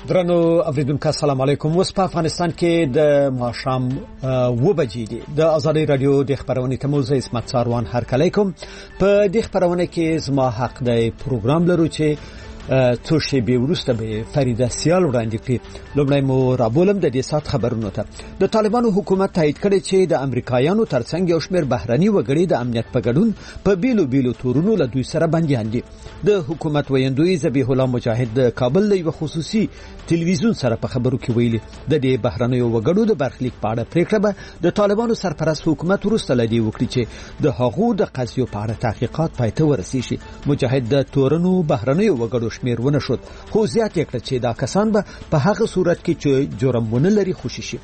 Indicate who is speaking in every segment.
Speaker 1: درنو اوریدونکو السلام علیکم. اوس په افغانستان کې د ماښام 2 بجې دي. د ازادي رادیو د خبرونې تموز اسمت ساروان هر کله کوم په دې خبرونه کې زما حق دی پروګرام لرو چې څو شی به ورسته به فریده سیال وړاندې کړي. لومړی مو رابولم د دې سات خبرونو ته. د طالبانو حکومت تایید کړي چې د امریکایانو ترڅنګ یو شمېر بهرني وګړي د امنیت په ګډون په بیلو تورونو له دوی سره بنديان دي. د حکومت ویندوی ذبیح الله مجاهد د کابل له یو خصوصي ټلویزیون سره په خبرو کې ویلي د دې بهرنیو وګړو د برخلیک په اړه پریکړه به د طالبانو سرپرست حکومت ورسته لدی وکړي چې د هغو د قضیو په اړه تحقیقات پای ته ورسیږي. مجاهد د تورنو بهرنیو وګړو شمیر ونه شد، خو زیات یې کړ چې دا کسان به په هغه صورت کې چې جرمونه لري خوشی شي.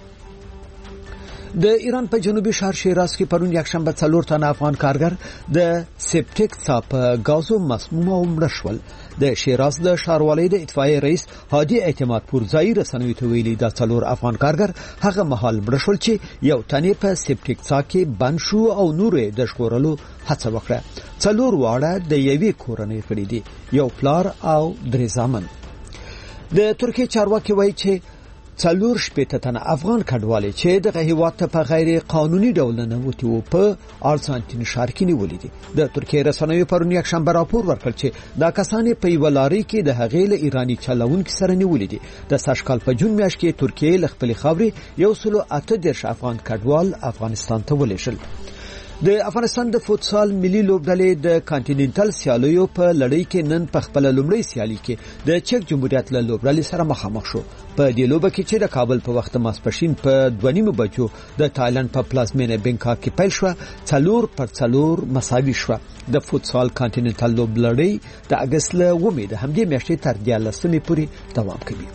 Speaker 1: د ایران په جنوبي ښار شیراز کې پرون یکشنبه 4 تنه افغان کارګر د سپټیک څاپ غازو مسموم او مړ شول. د شیراز د ښاروالۍ د اطفائیې رئیس هادي اعتماد پورزایی رسنیو ته ویلي دا 4 افغان کارګر هغه مهال مړ شول چې یو تنه په سپټیک څاک کې بند شو او نورې د ژغورلو هڅه وکړه. 4 واړه د یوې کورنۍ غړي دي، یو پلار او 3 زامن. د ترکیه چارواکي وایي چې 4 شپېته تنه افغان کډوالې چې د هیواد ته په غیر قانوني ډول نه وتی او په ارجنټین ښار کې نیولې دي. د ترکیه رسنیو پرون یکشنبه راپور ورکړ چې دا کسان په یو لاري کې د هغې له ایرانی چلونکو سره نیولې دي. د ساشکال په جون میاشت کې ترکیه له خپل خاورې 108 افغان کډوال افغانستان ته ولېږل. د افغانستان د فوتسال ملي لوبډلې د کانټیننټل سیالیو په لړۍ کې نن په خپل لومړی سیالي کې د چک جمهوریت له لوبډلې سره مخامخ شو. په دې لوبه کې چې د کابل په وخت ماسپښین په 2:30 بجو د تایلند په پلازمینه بنکاک کې پیل شو، 4-4 مساوي شو. د فوتسال کانټیننټل لوبډلې د اگست له ومې د همدې میاشتې تر 14 پورې دوام کوي.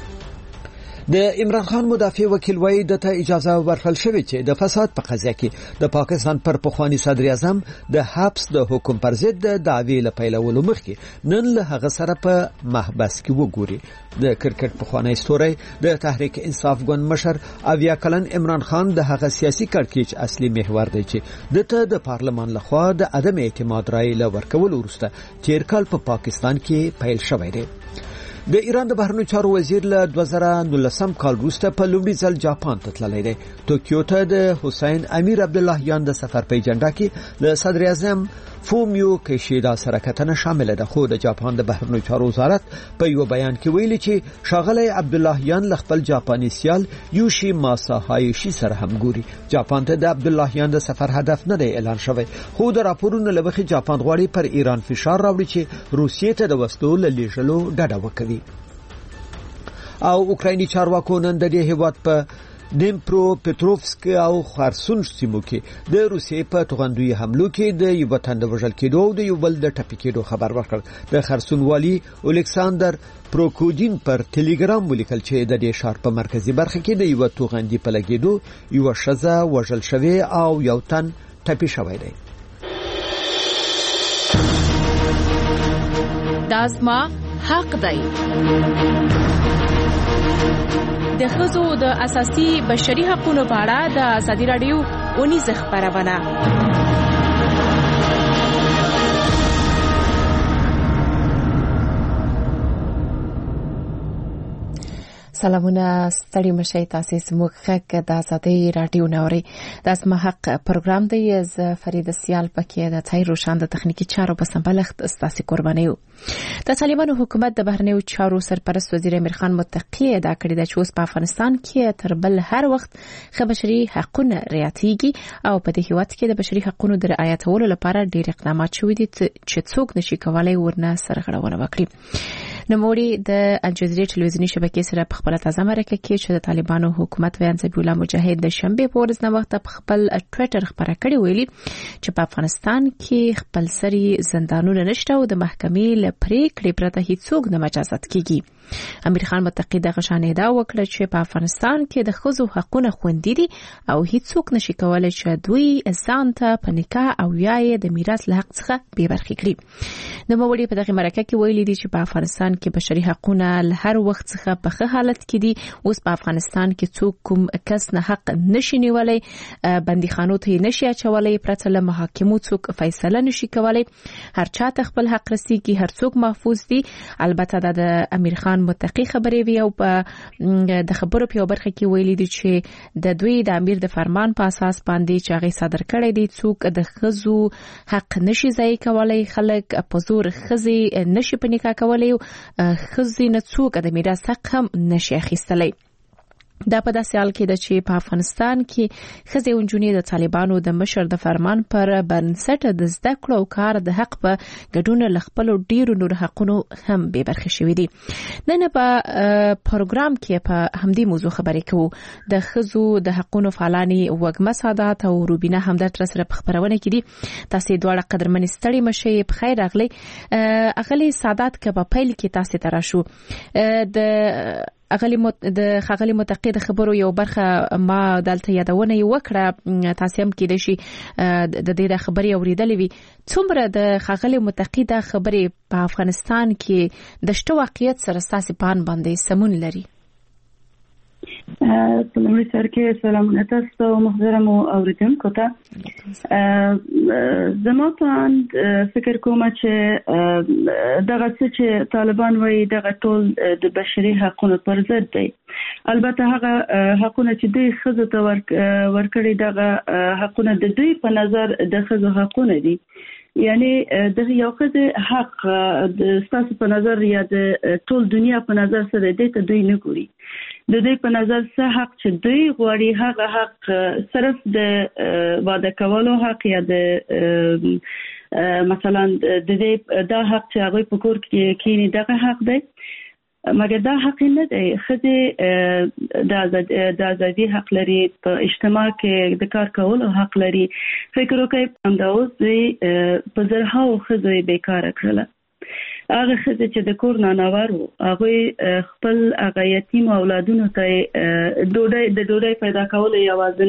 Speaker 1: د عمران خان مدافع وکیل وایي د ته اجازه ورکړل شوې چې د فساد په قضیه کې د پاکستان پر پخوانی صدر اعظم د حبس د حکم پر ضد د دعوی له پیلولو مخکې نن له هغه سره په محبس کې وګوري. د کرکټ پخوانی ستوری د تحریک انصاف ګوند مشر اویا کلن عمران خان د هغه سیاسي کړکېچ اصلي محور دی چې د ته د پارلمان لخوا د عدم اعتماد رای له ورکول وروسته تیر کال په پاکستان کې پیل شوی دی. د ایران د بهرنیو چارو وزیر له 2019 کال وروسته په لومړي ځل جاپان ته تللی دی. توکیو ته د حسین امیر عبداللهیان د سفر په ایجنډا کې له صدر اعظم فومیو کیشیدا سره کتنه شامل ده. خو د جاپان د بهرنیو چارو وزارت په یو بیان کې ویلي چې ښاغلی عبداللهیان له خپل جاپاني سیال یوشي ماساهایشي سره هم ګوري. جاپان ته د عبداللهیان د سفر هدف نه دی اعلان شوی، خو د راپورونو له مخې جاپان غواړي پر ایران فشار راوړي چې روسیې ته د وسلو له لیږلو ډډه وکړي. او اوکرایني چارواکو نن د دې هیواد په دنپرو پټروفسک او خرسون سیمو کې د روسیې په توغندوی حملو کې د یو تن د وژل کېدو او د یو بل د ټپي کېدو خبر ورکړ. د خرسون والی الکساندر پروکودین پر ټلګرام ولیکل چې د دې ښار په مرکزی برخه کې د یو توغندي په لګېدو یو شزه وژل شوی او یو تن ټپي شوی دی.
Speaker 2: دازما حق دی. د ښځو د اساسي بشري حقوقو په اړه د ازادي رادیو اونیزه خبرونه.
Speaker 3: سلامونه ستړي مشي تاسو زموږ خک د ازادي رادیو نوري د اسمه حق پروګرام دی. ز فرید سیال پکې د تای روشان د تخنیکی چارو په سمبلښت استاسي قربانیو. د طالبانو حکومت د بهرنیو چارو سرپرست وزیر امیر خان متقی دا کړی د چوس په افغانستان کې تر بل هر وخت بشري حقوقونه رعایتېږي او په دې هیواد کې د بشري حقوقو د رعایتولو لپاره ډېر اقدامات شوي دي چې څوک نشي کولای ورنه سرغړونه وکړي. نوموړي د الجزیره ټلویزیونی شبکې سره په خپل تازه مرکه کې چې د طالبانو حکومت ویان ذبیح الله مجاهد د شنبه په ورځ نو وخت په خپل ټوئیټر خبره کړې ویلي چې په افغانستان کې خپل سری زندانونه نشته او د محکمې له پریکړې پرته هیڅوک نه مجازات کیږي. امیر خان متقی د غشانې دا وکړه چې په افغانستان کې د ښځو حقوقونه خوندي دي او هیڅوک نشي کولای چې دوی ځان ته په نکاح او یا د میراث له حق څخه بې برخې کړي. نوموړي په دغه مرکه کې ویلي دي چې په افغانستان کې بشري حقوقونه له هر وخت څخه په ښه حالت کې دي. اوس په افغانستان کې څوک کوم کس نه حق نشي نیولای، بندیخانو ته نشي اچولای، پرته له محاکمو څوک فیصله نشي کولای. هر چا ته خپل حق رسیږي، هر څوک محفوظ دي. البته د امیر خان متقی خبرې وی او په د خبرو په برخه کې ویلي دي چې د دوی د امیر د فرمان په اساس باندې چې هغه صادر کړی دی څوک د خزو حق نشي ځای کولای، خلک په زور خزي نشي په نکاح کولای، خزي نه څوک د میراث حق هم نشي اخیستلای. دا په داسې حال کې د چې په افغانستان کې خزي او جنونی د طالبانو د مشر د فرمان پر بنسټ د زده کړو او کار د حق په ګډون لخپل ډیرو نور حقونو هم به برخه شوې دي. نن په پروګرام کې په همدې موضوع خبرې کوو. د خزو د حقونو فعالانی وګمه سادات او روبینه همدرد سره په خبرونه کې دي. تاسو دواړه قدرمن ستړي مشي په خیر اغلی. اغلی سادات کې په پیل کې تاسو تراشو د خغلی متقی د خبرو یو برخه ما دلته یادونه وکړه، تاسو هم کې د شي د دې د خبرې اوریدلې وي. څومره د خغلی متقی د خبرې په افغانستان کې د شته واقعیت سره تاسو پان باندې سمون لري؟
Speaker 4: سلام سرکه، سلامونه تاسو محترم اوریدونکو ته. زما په فکر کوم چې دغه چې طالبان وایي دغه ټول د بشري حقوقو پر ضد دی. البته هغه حقوقونه چې دوی خزو ته ورکړي دغه حقوقونه د دوی په نظر د خزو حقوقونه دي. یعنی د یو خزه حق د ستاسو په نظر یا د ټول دنیا په نظر سره د ته دوی نه ګوري. د دوی په نظر څه حق چې دوی غواړي هغه حق صرف د واده کولو حق یا د مثلا د دې دا حق چې هغه په کور کې کینی دغه حق دی، مګر دا حق نه دی. خزه د ازادي حق لري، په اجتماع کې د کار کولو حق لري. فکر وکړئ همدا اوس په زرهاو خزه بیکاره کړله. هغه خزه چې د کور نه ناوارو هغه خپل هغه یتیم اولادونو ته ډوډۍ پیدا کول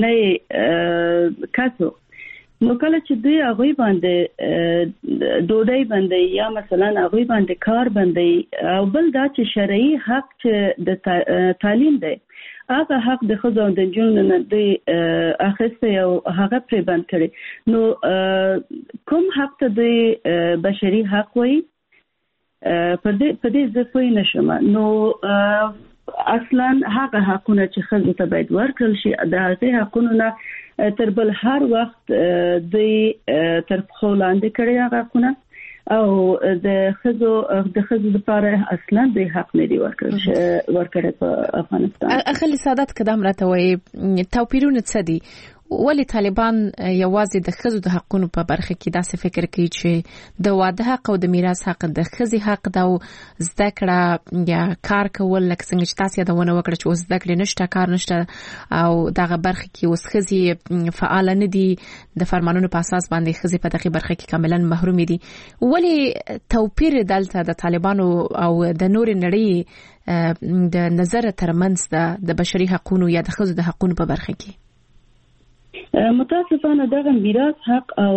Speaker 4: یوازینی کسو. نو کله چې دوی هغه باندې ډوډۍ باندې یا مثلا هغه باندې کار باندې او بل دا چې شرعي حق چې د تعلیم دی، هغه حق د خزو د جنونو نه دی اخیسته او هغه پرې بند کړي. نو کوم حق ته د بشري حق وایي په دې ځکه نشم. نو اصلا هغه حقونه چې خزو ته باید ورکړل شي، د هغه حقونو نه تر بل هر وخت د تر خولاندې کړي هغه حقونه او د خزو لپاره اصلا د حق نه دی ورکړي په افغانستان.
Speaker 3: اخلي سادات قدم راته وي توپیرونه څه دي؟ ولی طالبان یوازې د خزو د حقونو په برخه کې داسې فکر کوي چې د واده حق او د میراث حق د خزي حق دا زده کړه یا کار کول، لکه څنګه چې تاسو یادونه وکړه چې اوس زده کړې نشته، کار نشته او دغه برخه کې اوس خزي فعال نه دي، د فرمانونو په اساس باندې خزي په دغه برخه کې کاملا محروم دي. ولی توپیر دلته د طالبانو او د نور نړۍ د نظر ترمنځ د بشري حقوقو یا د خزو د حقوقو په برخه کې؟
Speaker 4: متاسفانه دغه میراث حق او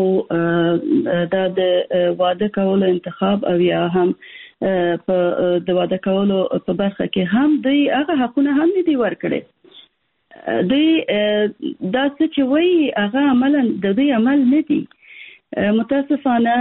Speaker 4: د واده کولو انتخاب او یا هم په د واده کولو په برخه کې هم دوی هغه حقونه هم دي ورکړي. دوی دا چې وایي هغه عملا د دوی عمل نه دي. متاسفانه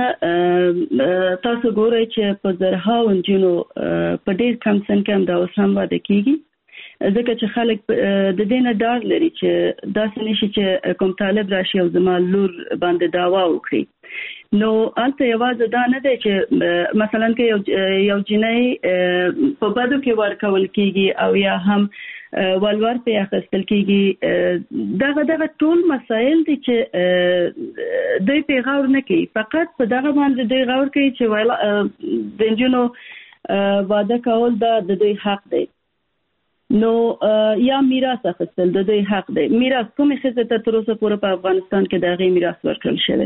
Speaker 4: تاسو ګورئ چې په زرهاو جنو په ډېر کم سن کې هم دا اوس هم واده کیږي، ځکه چې خلک د دې نه ډار لري چې داسې نشي چې کوم طالب راشي او زما لور باندې دعوا وکړي. نو البته یوازې دا نه دی چې مثلا کې یو جنۍ په بدو کې ورکول کیږي او یا هم ولور په اخیستل کیږي. دغه ټول مسایل دي چې دوی په غور نه کوي، فقط په دغه باندې دوی غور کوي چې د جنونو واده کول دا د دوی حق دی. نو یا میراث اخیستل د دوی حق دی. میراث کومه خزه ته تر اوسه پورې په افغانستان کې دغه میراث ورکړل شوی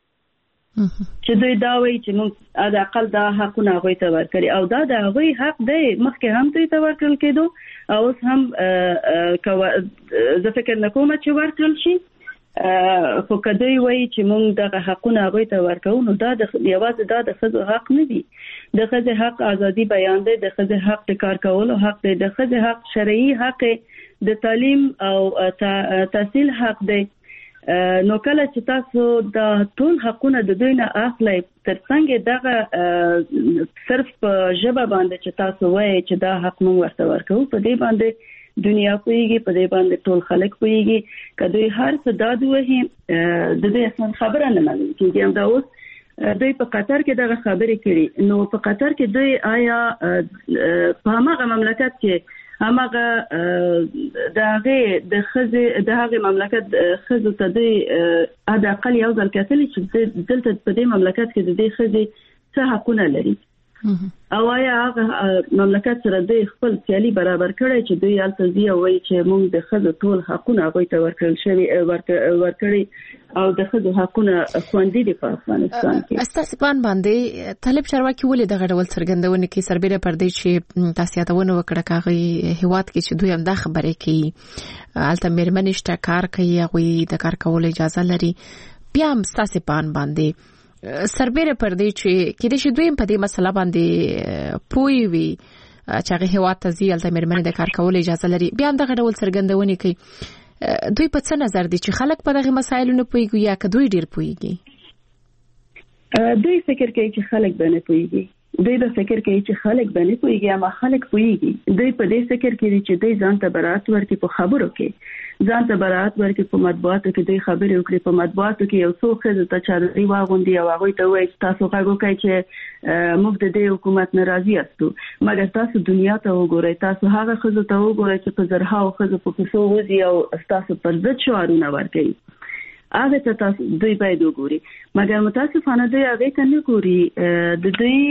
Speaker 4: چې دوی دا وایي چې موږ د اقل دا حقونه هغوی ته ورکړي او دا د هغوی حق دی. مخکې هم دوی ته ورکړل کېدو او اوس هم زه فکر نه کوم چې ورکړل شي. خو کدی وایي چې موږ دغه حقونه هغه ته ورکو نو دا د یوازې د ښځو حق نه دی. د ښځې حق ازادي بیان دی، د ښځې حق د کار کولو حق دی، د ښځې حق شرعي حق د تعلیم او تحصیل حق دی. نو کله چې تاسو د ټول حقونه د دوی نه اخلي ترڅنګ دغه صرف په ژبه باندې چې تاسو وایي چې دا حق موږ ورته ورکو، په دې باندې دنیا پويږي، په دې باندې ټول خلک پويږي. کله هر څه دادو وهي د دې اصلا خبره نه مانی چې دا اوس دوی په قطر کې دغه خبرې کړي. نو په قطر کې دوی آیا په هغه مملکت کې هغه د خزه د هغه مملکت خزه ته د اقل یو ځل کتلی چې دلته په دې مملکت کې د دې خزه څه حقونه لري او آیا هغه مملکت سره د خپل سیالي برابر کړي چې دوی التزی او وایي چې موږ د خزه ټول حقونه هغه ته ورکړل شوی ورکړي او د خزه حقونه خوندي دي په افغانستان کې.
Speaker 3: استاسپان باندې طالب چارواکي ولې دغه ډول څرګندونه کې سربېره پر دې چې تاسیاتونه وکړه کاغي هیواد کې چې دوی هم دا خبره کوي الته مېرمنشته کار کوي هغه د کار کولو اجازه لري، بیا هم استاسپان باندې سربېره پر دې چې کله چې دوی په دې مسله باندې پوي وي چې هغه هیواد ته ځي الته مېرمنې د کار کولو اجازه لري، بیا هم دغه ډول څرګندونه کوي. دوی په څه نظر دي چې خلک په دغه مسایلو نه پويږي یا که دوی ډیر پويږي؟
Speaker 4: دوی فکر کوي چې خلک به نه پويږي، دوی به فکر کوي چې خلک به نه پويږي اما خلک پويږي. دوی په دې فکر کوي چې دوی ځان ته برات ورکړي په خبرو کې، ځان ته برات ورکړي په مطبوعاتو کې، دوی خبرې وکړي په مطبوعاتو کې. یو څو خزه ته چاري واغوندي او هغه ته وایي تاسو غواړئ کوي چې موږ د دې حکومت ناراضي یاستو، مګر تاسو دنیا ته وګورئ، تاسو هغه خزه ته وګورئ چې په زرهاو خزه په پیسو وځي او تاسو پر ضد شعارونه ورکوي. هغه ته تاسو دوی باید وګوري، مګر متاسفانه دوی هغه ته نه ګوري. د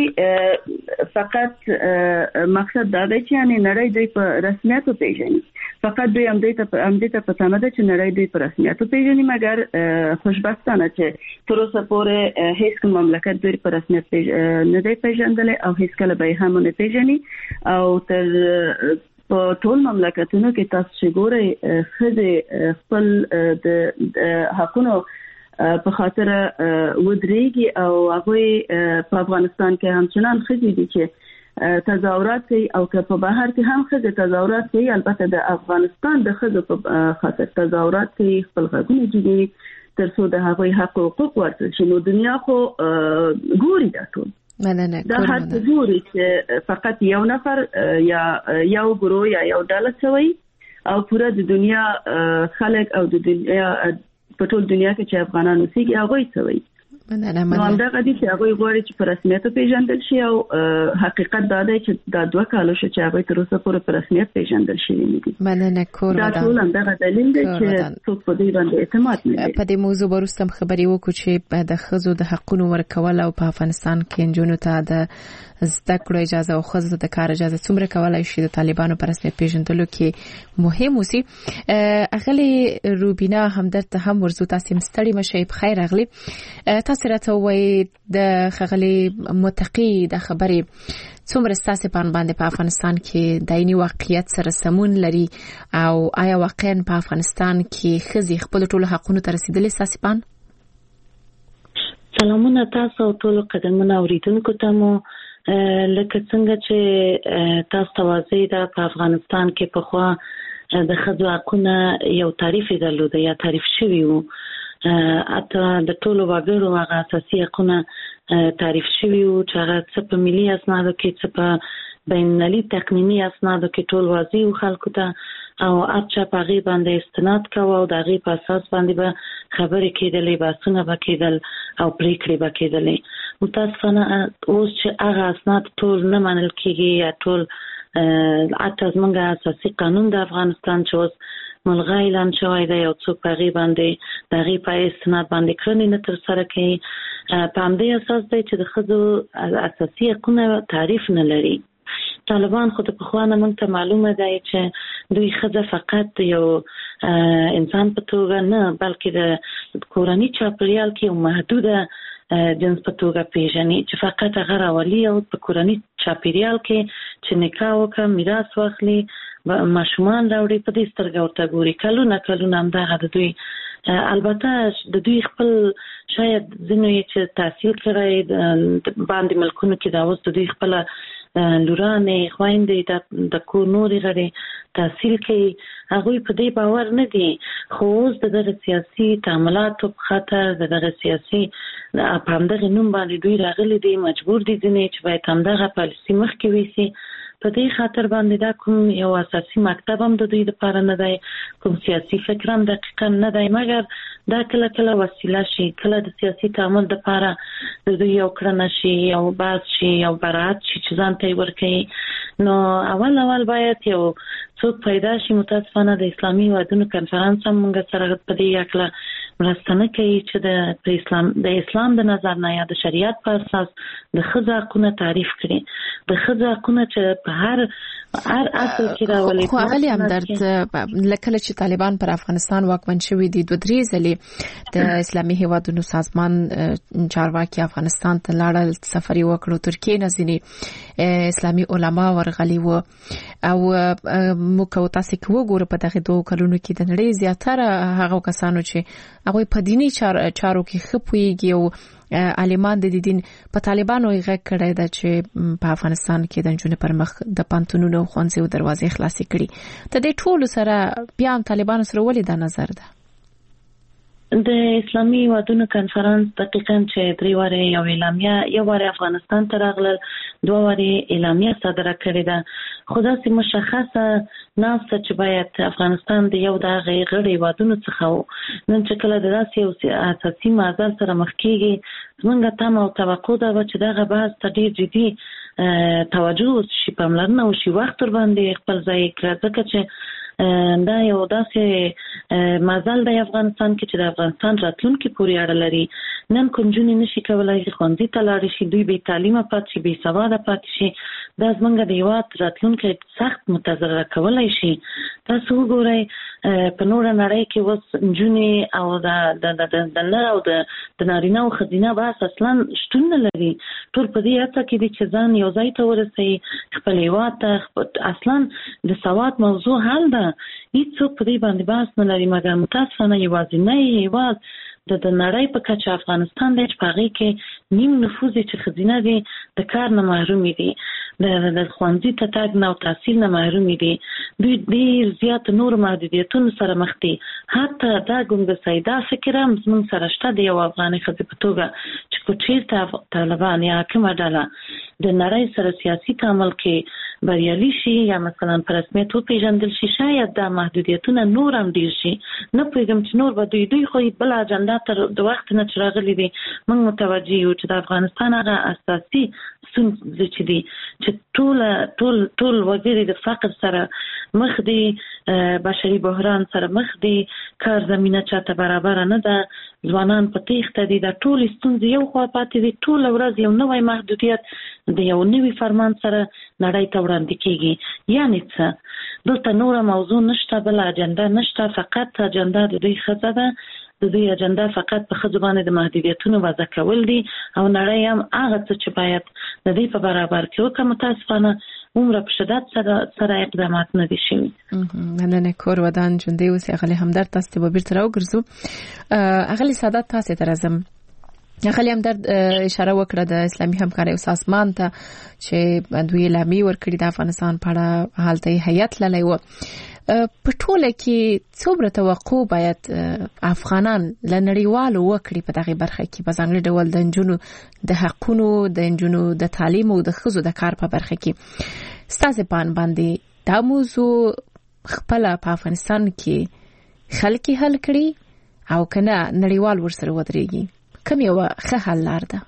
Speaker 4: دوی فقط مقصد دا دی چې یعنی نړۍ دوی په رسمیت پیژني، فقط دوی هم دې ته پته نه ده چې نړۍ دوی په رسمیت پیژني، مګر خوشبختانه چې تر اوسه پورې هیڅ کوم مملکت دوی په رسمیت نه دی پیژندل او هیڅ کله به هم نه پیژني. او تر په ټول مملکتونو کې تاسو چې ګورئ خزه خپل د حقونو په خاطر ودرېږي او هغه په افغانستان کې همچنان خزه دي چې تظاهرات کوي او که په بهر کې هم خزه تظاهرات کوي. البته د افغانستان د خزه په خاطر تظاهرات کوي، خپل غږونه جوړوي ترڅو د هغوی حق او حقوق ورکړي شي. نو دنیا خو ګوري دا ټول دا هڅه ګوري چې فقط یو نفر یا یو ګروه یا یو ډله شوی او پوره د دنیا خلک او د دنیا په ټول دنیا کې چې افغانانو سیږي هغه شوی. نو همدغه دي چې هغه غواړي چې په رسمیت پیژندل شي او حقیقت دا دی چې دا 2 کال شو چې هغه تر اوسه پورې په رسمیت پیژندل شي نه دي.
Speaker 3: مننه کور
Speaker 4: دا ټول همدغه دلیل دی چې څوک په دې باندې اعتماد نه لري.
Speaker 3: په دې موضوع وروسته خبرې وکړو چې د خزو د حقونو ورکول او په افغانستان کې انجونو ته د زده کړو اجازه او خزو د کار اجازه څومره کولای شي د طالبانو پر رسمیت پیژندلو کې مهم وسی. اغلی روبینا همدرد ته هم ورزو تاسو مستړی مشي په خیر اغلی تاسو راته وایي د خغلی متقی د خبرې څومره ستاسو باندې په افغانستان کې دایني واقعیت سره سمون لري او آیا واقعا په افغانستان کې خزي خپل ټول حقوقو ته رسیدلې ستاسو باندې؟
Speaker 5: سلامونه تاسو ټول قدمونه اوریدونکو ته مو لکه څنګه چې تاسو توازی دا په افغانستان کې په خوا د خزو حقوقونه یو تعریف درلود یا تعریف شوی وو، اته د ټولو وګړو هغه اساسي حقوقونه تعریف شوی وو چې هغه څه په ملي اسنادو کې څه په بینالمللي تقنینی اسنادو کې ټول واضح او خلکو ته او اچھا په غي باندې استناد کوو او د غي په اساس باندې به خبرې کېدلې، باسونه به کېدل او پریکړې به کېدلې. متاسفانه اوس چې هغه اسناد ټول نه منل کېږي یا ټول اته زمونږ اساسي قانون د افغانستان چې اوس ملغا اعلان شوی دی او څوک په غي باندې د غي په استناد باندې کړنې نه تر سره کوي. په همدې اساس دی چې د خزو اساسي حقوقونه تعریف نه لري. طالبان خو د پخوانه مونږ ته معلومه دی چې دوی خزه فقط یو انسان په توګه نه بلکې د کورنۍ چاپیریال کې یو محدوده جنس په توګه پیژني چې فقط هغه راولي او په کورنۍ چاپیریال کې چې نکاح وکړي، میراث واخلي، ماشومان راوړي، په دې سترګه ورته ګوري. کلونه همدغه د دوی البته د دوی خپل شاید ځینې چې تحصیل کړی باندې ملکونو کې دا اوس د دوی خپل لورانې خويندې د کور نورې غړي تحصیل کوي هغه په دې باور نه دي خو اوس د سیاسي تعاملاتو په خاطر د سیاسي په همدغه نوم باندې دوی راغلي دي مجبور دي ځینې چې باید همدغه پالیسي مخکې ویسي په دې خاطر باندې دا کوم یو اساسي مکتب هم د دوی لپاره نه دی کوم سیاسي فکر هم دقیقاً نه دی مګر دا کله کله وسیله شي کله د سیاسي تعامل لپاره د دوی یو کړنه شي یو باز شي یو برات شي چې ځان ته ورکړي نو اول باید یو څوک پیدا شي متاسفانه د اسلامي هیوادونو کنفرانس هم موږ سره په دې یکله مرسته کوي چې د اسلام د نظر نه یا د شریعت په اساس د ښځو حقونه تعریف کړي د ښځو حقونه چې په هر اصل کې راولي
Speaker 3: خو هغه هم درد لکه چې طالبان پر افغانستان واکمن شوي دي 2-3 ځلې د اسلامي هیوادونو سازمان چارواکي افغانستان ته لاړل سفر وکړو ترکیه نه ځینې اسلامي علما ورغلي وو او موږ تاسو کې وګورو په دغه 2 کلونو کې د نړۍ زیاتره هغه کسانو چې هغه په دینی چارو کې خپويږي او عالمان د دین په طالبانو یې غږ کړی دا چې په افغانستان کې د جنونو پر مخ د پانتونونو خوانځو دروازې خلاصې کړي ته د ټولو سره بیا هم طالبانو سره ولې دا نظر ده
Speaker 5: د اسلامي هیوادونو کنفرانس دقیقاً چې 3 واره یو اعلامیه یو واره افغانستان ته راغله 2 واره اعلامیه صادره کړې ده خو دا چې مشخصه ناسه چې باید افغانستان د یو د غیر هیوادونو څخه نن چې کله د داسې یو اساسي معضل سره مخ کیږي څنګه تم او توقع ده چې دغه بحث ته ډیر جدي توجه شي پاملرنه او شي وخت ور باندې خپل ځای کړه ځکه چې دا یو داسې مازال د افغانستان کې چې د افغانستان راتلونکي پورې اړه لري نن کومجونی نشي کولای چې خوندې ته لاړ شي دوی به تعلیمه پات شي به سواده پات شي دا زمونږ د یوات راتلونکي سخت متضرر کولای شي تاسو وګورئ په نور نړۍ کې وس جونی او د نر او د نارینه او خدینه به اصلا شتون نه لري ټول په دې اته کې چې ځان یو ځای ته ورسي خپل یوات اصلا د سواد موضوع حل ده هیڅوک په دې باندې بحث نه لري مګر متاسفانه یوازینی هیواد د نړۍ په کچه افغانستان د چپاغي کې نیم نفوذ چې خزینه دي د کار نه محروم دي د خوانځي ته تاګ نه او تحصیل نه محروم دي دوی ډیر زیات نور محدودیتونو سره مخ دي حتی دا ګوند سیدا فکر هم زموږ سره شته د یو افغاني خزې په توګه چې کوچیر طالبان یا کومه ډله د نړۍ سره سیاسي تعامل کې بریالي شي یا مثلا پر رسمیت وپیژندل شي شاید دا محدودیتونه نور هم ډیر شي نه پېږم چې نور به دوی خو بل اجنډا تر د وخت نه چرغلي دي موږ متوجي یو چې د افغانستان هغه اساسي ستونزې چې دي چې ټول وګړي د فقر سره مخ دي بشري بحران سره مخ دي کار زمينه چاته برابر نه ده ځوانان په تېښته دي د ټول ستونزې یو خوا پاتې دي ټول ورځ یو نوې محدودیت د یو نوې فرمان سره نړۍ ته وړاندې کیږي یعنی څه دلته نور موضوع نشته بل اجنډا نشته فقط اجنډا د دې خزه ده د دې اجنډا فقط په خځو باندې د محدودیتونو وضع کول دي او نړۍ هم هغه څه چې باید د دې په برابر کې وکړي متاسفانه عمر په شدت سره اقدامات نه دي شوي
Speaker 3: نن کور ودان جوندي اوس اغلی همدرد تاسو به بیرته راوګرځو اغلی سادات تاسو ته راځم اغلی همدرد اشاره وکړه د اسلامي همکارۍ سازمان ته چې دوی اعلامیه ورکړي د افغانستان په اړه حالت هیئت للی و په ټوله کې څومره توقع باید افغانان لنړیوالو وکړي په دغه برخه کې په ځانګړي ډول د انجونو د حقونو د انجونو د تعلیم او د ښځو د کار په برخه کې ستاسو باندې دا موضوع خپل په افغانستان کې خلک حل کړي او کنه نړیوال ورسره ودرېږي کوم یو ښه حل لار ده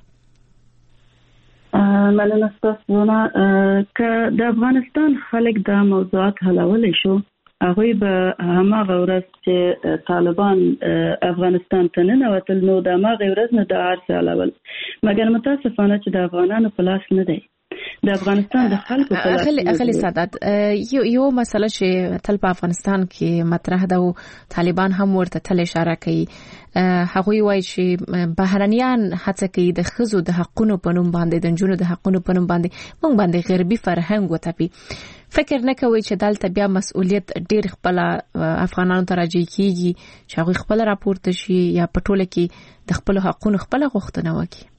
Speaker 4: مننه تاسو نه ک د افغانستان خلک د موضوعات حلولای شو هغه به هماغه ورځ چې طالبان افغانستان ته نه وتل نو د هماغه ورځ نه د ارسه حلول مګر متاسفانه چې د افغانانو په لاس نه دی د افغانستان د خلکو په
Speaker 3: اغلی سادات یو مسله چې تل په افغانستان کې مطرح ده او طالبان هم ورته تل اشاره کوي. هغوی وایي چې بهرنیان هڅه کوي د ښځو د حقونو په نوم باندې د نجونو د حقونو په نوم باندې موږ باندې غربي فرهنګ وتپي. فکر نه کوي چې دلته بیا مسؤلیت ډیر خپل افغانانو ته راځي کیږي چې هغوی خپل راپورته شي یا په ټوله کې د خپل حقونو خپل غوښتنه وکړي.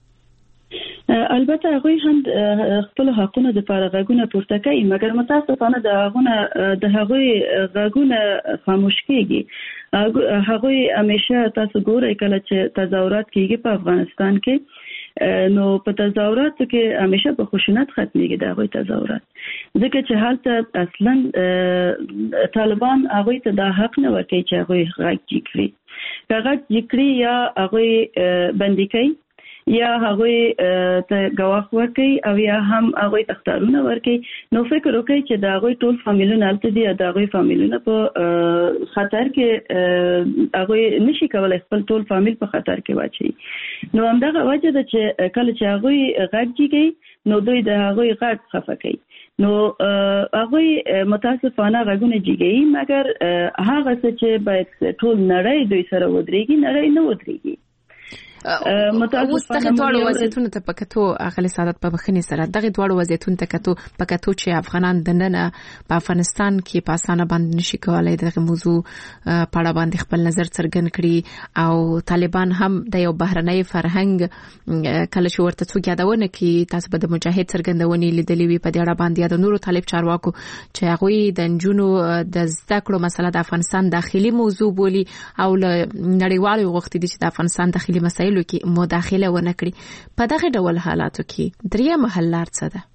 Speaker 4: البته هغوی هم خپل حقونو د لپاره غږونه پورته کوي، مګر متاسفانه د هغوی غږونه خاموش کیږي. هغوی همیشه تاسو ګورئ کله چې تظاهرات کیږي په افغانستان کې، نو په تظاهراتو کې همیشه په خشونت ختميږي د هغوی تظاهرات، ځکه چې حالت اصلا طالبان هغوی ته د حق نه ورکوي چې هغوی غږ کړي. غږ کړي یا هغوی بندي کوي یا هغوی ته گواښ ورکوي او یا هم هغوی تختارونه ورکوي. نو فکر وکړئ چې د هغوی ټول فامیلونه هلته دي، د هغوی فامیلونه په خطر کې هغوی نشي کولای خپل ټول فامیل په خطر کې واچوي. نو همدغه وجه ده چې کله چې هغوی غږ کیږي نو دوی د هغوی غږ خفه کوي. نو هغوی متاسفانه غږونه جګوي، مګر هغه څه چې باید ټول نړۍ دوی سره ودرېږي نړۍ نه ودرېږي.
Speaker 3: اوس دغه دواړو وضعیتونو ته پکتو اغلی سعادت په بخښنې سره دغه دواړو وضعیتونو ته پکتو چې افغانان دننه په افغانستان کې په اسانه باندې نشي کولای دغه موضوع په اړه باندې خپل نظر څرګند کړي او طالبان هم د یو بهرنۍ فرهنګ کله چې ورته څوک یادونه کوي تاسو به د مجاهد څرګندونې لیدلې وي په دې اړه باندې د نورو طالب چارواکو چې هغوی د نجونو د زده کړو مسله د افغانستان داخلي موضوع بولي او نړیوالو غوښتي دي چې د افغانستان داخلي مسایل کې مداخله ونه کړي. په دغه ډول حالاتو کې دریم حل لار څه ده؟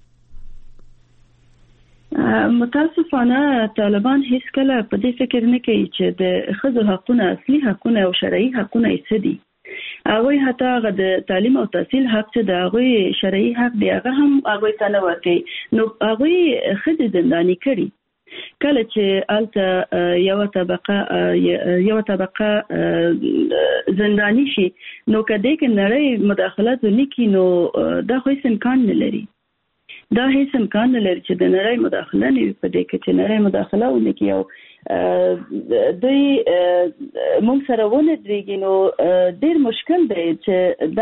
Speaker 4: متاسفانه طالبان هیڅ کله په دې فکر نه کوي چې د ښځو حقونه اصلي حقونه او شرعي حقونه یې څه دي. هغوی حتی هغه د تعلیم او تحصیل حق چې د هغوی شرعي حق دی هغه هم هغوی ته نه ورکوي. نو هغوی ښځې زنداني کړي. کله چې الته یو طبقه زندانی شي نو کله کې نړۍ مداخلت ونکړي نو دا هیڅ امکان نه لري. چې د نړۍ مداخله نه وي په دې کې چې نړۍ مداخله ونکړي او دوی موږ سره ونه درېږي نو ډېر مشکل دی چې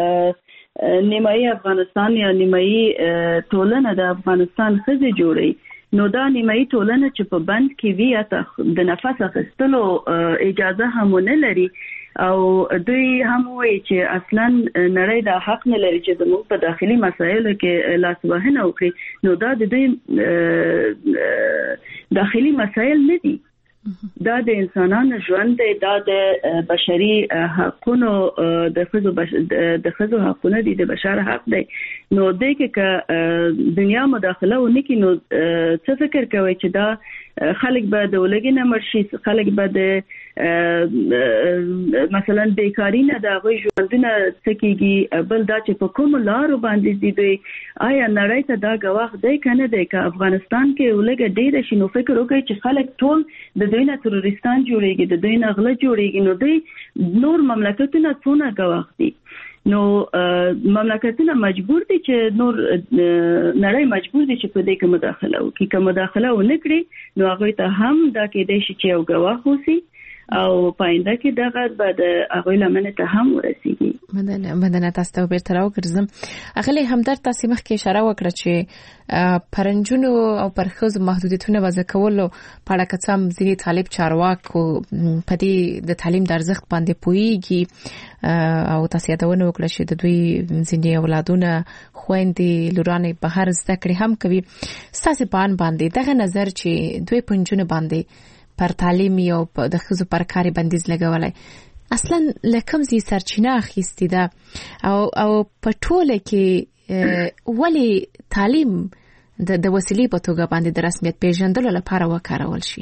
Speaker 4: دا نیمایي افغانستان یا نیمایي ټولنه د افغانستان ښځې جوړي. نو دا نیمایي ټولنه چې په بند کې وي یا د نفس اخیستلو اجازه هم نه لري او دوی هم وایي چې اصلا نړۍ دا حق نه لري چې زموږ په داخلي مسایلو کې لاسوهنه وکړي. نو دا د دوی داخلي مسایل نه دي، دا د انسانانو ژوند دی، دا د بشري حقونو د ښځو حقونه دي، د بشر حق دی. نو دې کې دنیا مداخله ونکړي نو څه فکر کوي چې دا خلک به د ولګي نه مړ شي، خلک به د مثلا بیکاری نه د هغوی ژوندونه څه کېږي. بل دا چې په کومو لارو باندې دي دوی آیا نړۍ ته دا ګواښ دی که نه دی. که افغانستان کې ولګه ډېره شي نو فکر وکړئ چې خلک ټول د دوی نه تروریستان جوړېږي، د دوی نه غله جوړېږي، نو دوی نور مملکتونه څونه ګواښ دي. نو مملکتونه مجبور دي چې نور نړۍ مجبور دي چې په دې کې مداخله وکړي. که مداخله ونه کړي نو هغوی ته هم دا کېدای شي چې یو ګواښ وسي او پاینده کې دغه به د هغوی لمنې ته هم ورسیږي.
Speaker 3: مننه تاسو ته بیرته راوګرځم. اغلی همدرد تاسو مخکې اشاره وکړه چې پرنجونو او پر ښځو محدودیتونه وضع کولو په اړه که څه هم ځینې طالب چارواکو په دې د تعلیم د ارزښت باندې پوهیږي او تاسو یادونه وکړه چې د دوی ځینې اولادونه خویندې لورانې بهر زده کړې هم کوي. ستاسو په اند باندې دغه نظر چې دوی په نجونو باندې پر تعلیم او د ښځو پر کاري بندیز لګولای اصلا لکم زی سرچینه اخیستی ده او په ټوله کې ولی تعلیم د وسیلې په توګه باندې د رسمیت پیژندلو لپاره وکارول شي؟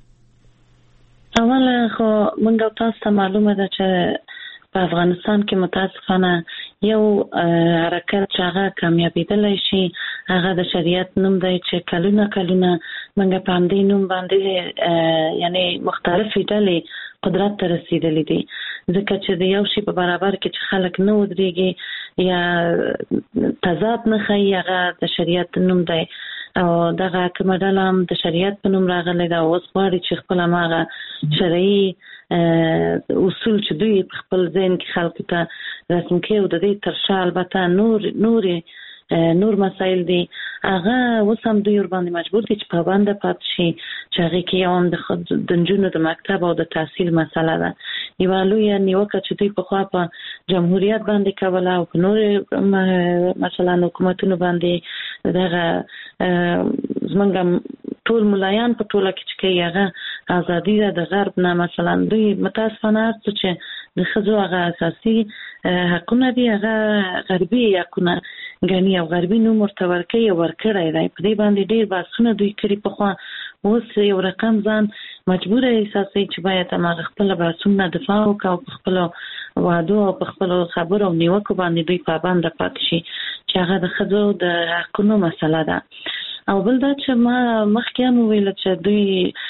Speaker 5: اوله خو موږ تاسو ته معلومه ده چې په افغانستان کې متاسفانه یو حرکت چې هغه کامیابیدلی شي هغه د شریعت نوم دی چې کلونه موږ په همدې نوم باندې یعنی مختلفې ډلې قدرت ته رسیدلې دي. ځکه چې د یو شی په برابر کې چې خلک نه ودرېږي یا تضاد نه ښیي هغه د شریعت نوم دی او دغه کومه ډله هم د شریعت په نوم راغلی ده. اوس غواړي چې خپل هماغه شرعي اصول چې دوی په خپل ذهن کې خلکو ته رسم کړي او د دې تر شا البته نور مسایل دي هغه اوس هم دوی ورباندې مجبور دي چې پابنده پاتې شي چې هغې کې یو هم د نجونو د مکتب او د تحصیل مسله ده. یوه لویه نیوکه چې دوی پخوا په جمهوریت باندې کوله او په نورې مثلا حکومتونو باندې دغه زمونږ ټول ملایان په ټوله کې چې کوي هغه ازادي ده د غرب نه. مثلا دوی متاسفانه هر څه چې د ښځو هغه اساسي حقونه دي هغه غربي حقونه ګڼي او غربي نوم ورته ورکوي او ورکړی دی. په دې باندې ډېر بحثونه دوی کړي پخوا. اوس یو رقم ځان مجبوره احساسوي چې باید هماغه خپله بحثونه دفاع وکړي او په خپلو وعدو او په خپلو خبرو او نیوکو باندې دوی پابنده پاتې شي چې هغه د ښځو د حقونو مسله ده. او بل دا چې ما مخکې هم وویله چې دوی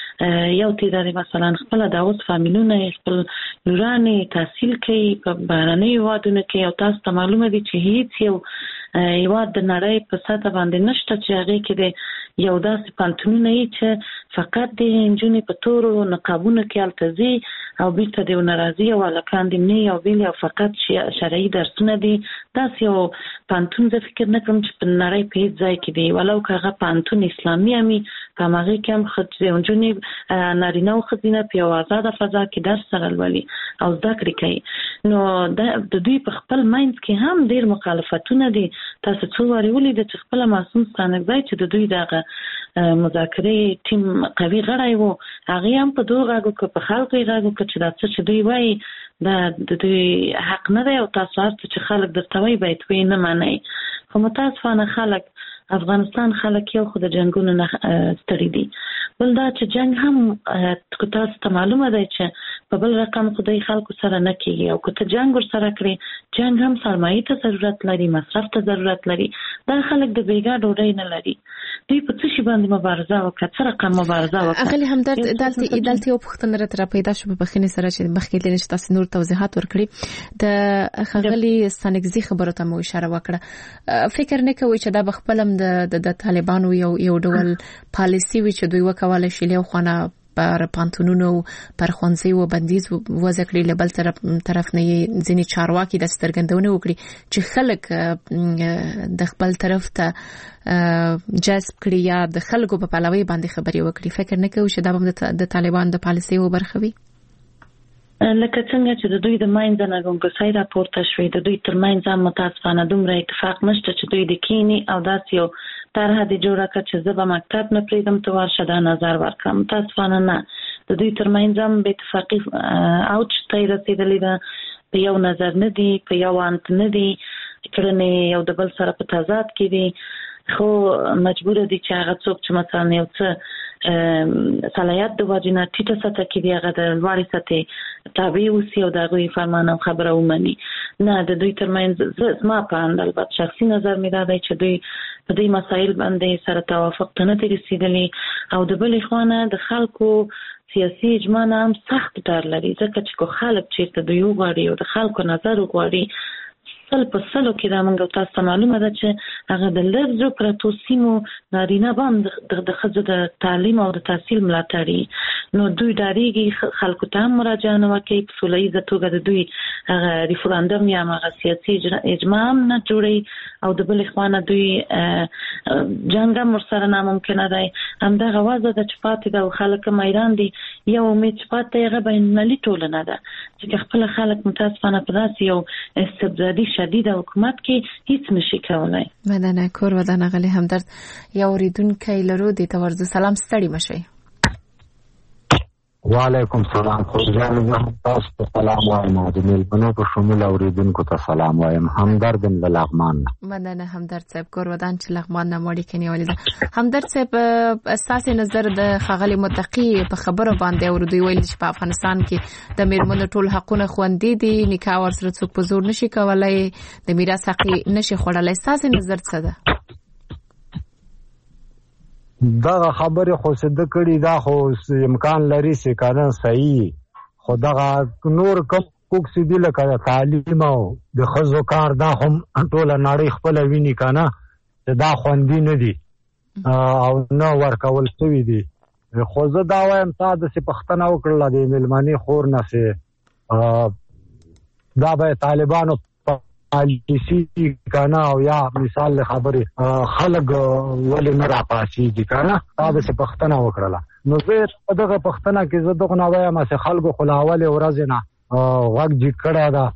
Speaker 5: یو تعداد مثلا خپله د اوس فامیلونه خپل لورانې تحصیل کوي په بهرنیو هېوادونو کې او تاسو ته معلومه دي چې هیڅ یو هېواد د نړۍ په سطحه باندې نشته چې هغې کې د یو داسې پوهنتونونه وي چې فقط د نجونې په تورو نقابونو کې هلته ځي او بیرته د ونه راځي او هلکان د مینې او بیلې او فقط شرعي درسونه دي. داسې یو پوهنتون زه فکر نه کړم چې په نړۍ په هېڅ ځای کې دی ولو که هغه پوهنتون اسلامي هم وي په همهغې کې هم نجونې نارینه او ښځینه په یو ازاده فضا کې درس سره لولي او زده کړې کوي. نو د دوی په خپل منځ کې هم ډېر مخالفتونه دي. تاسو څو وارې ولیده چې خپله معصوم ستانکزی چې د دوی دغه مذاکرې ټیم قوي غړی و هغې هم په دغو غږ وکړه په خلکو یې غږ وکړه چې دا څه چې دوی وایي دا د دوی حق نه دی او تاسو هر څه چې خلک درته وایي باید ویې نه منئ. خو متاسفانه خلک افغانستان خلک یو خو د جنګونو نه ستړي دي. بل دا چې جنګ هم تاسو ته معلومه دی چې په بل رقم خو دوی خلکو سره نه کېږي او که ته جنګ ورسره کړې جنګ هم سرمایې ته ضرورت لري مصرف ته ضرورت لري. دا خلک د بیګا ډوډۍ نه لري. دوی په څه شي باندې مبارزه وکړه څه رقم مبارزه وکړه.
Speaker 3: اغلې همدرد دلته یو پوښتنه راته پیدا شوه په بخښنې سره چې مخکې لري چې تاسو نور توضیحات ورکړي د ښاغلي ستانکزي خبرو ته مو اشاره وکړه. فکر نه کوئ چې دا بخپل د طالبانو یو ډول پالیسي وي چې دوی وکولای شي له خونه پر پانتونونو پر خوانځي و بندیز وضع کړی له بل طرف نه ځینې چارواکي د سترګندونه وکړي چې خلک د خپل طرف ته جذب کړي یا د خلکو په پلوي باندې خبري وکړي. فکر نه کوي چې دا د طالبان د پالیسي و برخه وي
Speaker 5: لکه څنګه چې د دوی د ماینځ نه ګونګسای راپورته شوې د دوی تر ماینځ هم متاسفانه دومره اتفاق نشته چې دوی د کینی او داسې یو طرحه د جوړه کړه چې زه به مکتب نه پرېږدم ته ورشه دا نظر ورکړم. متاسفانه نه د دوی تر ماینځ هم بې اتفاقي اوج ته یې رسېدلې ده. په یو نظر نه دي په یو انت نه دي کړنې یو د بل سره په تضاد کې دي. خو مجبور دي چې هغه څوک چې مثلا یو څه صلاحیت د وجنه ټیټه سطح کې دی هغه د لوړې سطحې تابع اوسي او د هغوی فرمان او خبره ومني. نه د دوی ترمنځ زما په اند البته شخصي نظر مې دا دی چې دوی په دې مسایل باندې سره توافق ته نه دي رسېدلي او د بلې خوا نه د خلکو سیاسي اجماع نه هم سخت ډار لري ځکه چې کو خلک چېرته دوی وغواړي او د خلکو نظر وغواړي سل په سلو کې دا موږ تاسو ته معلومه ده چې هغه د لږو پرتو سیمو نارینه به هم د ښځو د تعلیم او د تحصیل ملاتړي. نو دوی ډارېږي خلکو ته هم مراجعه نه وکړي په سوله ییزه توګه د دوی هغه ریفرندم یا هغه سیاسي اجماع هم نه جوړوي او د بلې خوا نه دوی جنګ هم ورسره ناممکنه دی. همدغه وضع ده چې پاتې ده او خلک هم حیران دي. یو امید چې پاتې دی هغه بینالمللي ټولنه ده چې خپله خلک متاسفانه په داسې یو استبدادي شدید حکومت کې هیڅ نشي کولای.
Speaker 3: مننه کور ودان غلي همدرد یو ریدونکو لرو د تورز سلام ستړي مشي.
Speaker 6: وعلیکم سلام خو ځان تاسو ته سلام وایم او د ملګرو په شمول اوریدونکو ته سلام وایم. همدرد له لغمان.
Speaker 3: مننه همدرد صاحب کور ودان چې لغمان نه مړی کني ولیدا. همدرد صاحب اساس نظر د خغلی متقی په خبره باندې اوردوی ویل چې په افغانستان کې د میرمنو ټول حقونه خوندې دي نکاح ورسره څوک په زور نشي کولای د میراث حق نشي خوړلای. اساس نظر څه ده؟
Speaker 6: دا خبره خو صد کړي دا خو امکان لري چې کارن صحیح خو دا نور کوم کوک سیدی لکه تعلیم او د ښځو کار دا هم ټوله نړۍ خپله ویني که نه چې دا خوندي نه دي او نه ورکول شوي دي. خو زه دا وایم تا داسې پوښتنه وکړله د مېلمنې خور نه چې دا به طالبانو پالیسي که نه او یا مثال له خبرې خلک ولې نه راپاڅېږي که نه تا داسې پوښتنه وکړله. نو زه په دغه پوښتنه کې زه دغه نه وایم چې خلکو خو له اولې ورځې نه غږ جګ کړی ده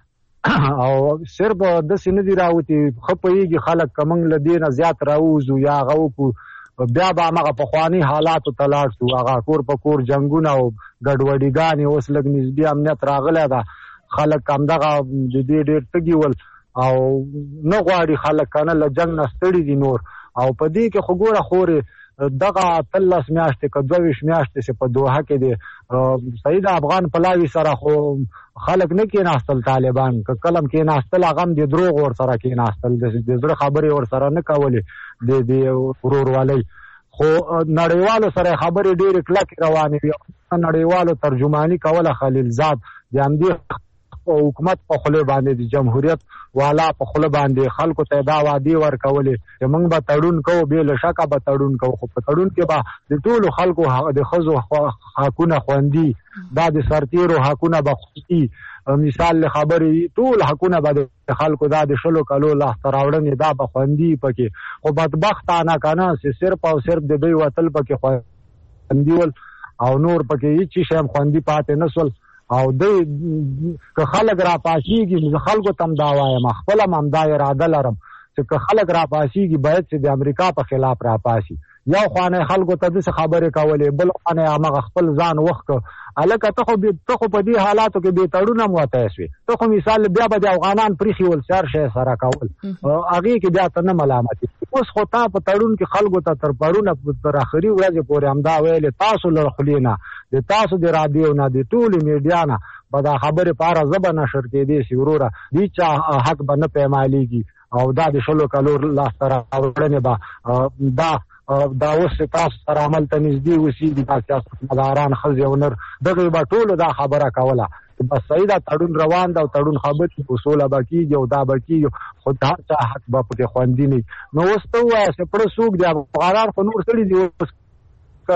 Speaker 6: او صرف داسې نه دي راوتي. ښه پوهېږي خلک که موږ له دې نه زیات راووځو یا هغه وکړو بیا به همغه پخواني حالاتو ته لاړ شو. هغه کور په کور جنګونه او ګډوډیګانې اوس لږ نسبي امنیت راغلی ده. خلک همدغه د دې ډېر تږي ول او نه غواړي خلک که نه له جنګ نه ستړي دي نور. او په دې کې خو ګوره خورې دغه 13 میاشتې که 22 میاشتې چې په دوحه کې دی صحیح د افغان پلاوي سره خو خلک نه کېناستل طالبان. که کله هم کېناستل هغه هم د دروغ ورسره کېناستل د زړه خبرې ورسره نه کولې د ورورولۍ. خو نړیوالو سره خبرې ډېرې کلکې روانې وي. نړیوالو ترجماني کوله خلیلزاد د همدې حکومت په خوله باندې د جمهوریت والا په خوله باندې خلکو ته دا وعدې ورکولې چې موږ به تړون کوو بې له شکه به تړون کوو. خو په تړون کې به د ټولو خلکو د ښځو حقونه خوندي دا د سرتیرو حقونه به خوندي. مثال له خبرې ټول حقونه به د خلکو دا د 20 کالو لاسته راوړنې دا به خوندي پکې. خو بدبختانه که نه چې صرف او صرف د دوی وتل پکې خوندي ول او نور پکې هېڅ شی هم خوندي پاتې نه سول. او دوی که خلک راپاسېږي زه خلکو ته هم دا وایم خپله هم همدا اراده لرم چې که خلک راپاسېږي باید چې د امریکا په خلاف راپاسي. یو خانه خلکو ته داسې خبرې کولې بل خانه همغه خپل ځان وخت که هلکه ته خو په دې حالاتو کې بې تړونه هم وتی شوې. ته خو مثال بیا به د افغانان پرېښي ول هر شی سره کول هغې کې بیا ته نه ملامتي. اوس خو تا په تړون کې خلکو ته تر پرونه تر اخري ورځې پورې همدا ویلې تاسو له خولې نه د تاسو د رادیو نه د ټولې میډیا نه به دا خبرې په هره ژبه نشر کېدې شي وروره د چا حق به نه پیمالېږي او دا د 20 کالو لاسته راوړنې به دا اوس تاسو سره عمل ته نږدې اوسېږي دا سیاستمداران ښځې او نر دغې به ټولو دا خبره کوله بس صحیح ده تړون روان ده او تړون خبرې په سوله به کېږي او دا به کېږي خو د هر چا حق به پکې خوندي نه وي. نو اوس ته ووایه چې پړه څوک دی افغانان خو نور سړي دي اوس که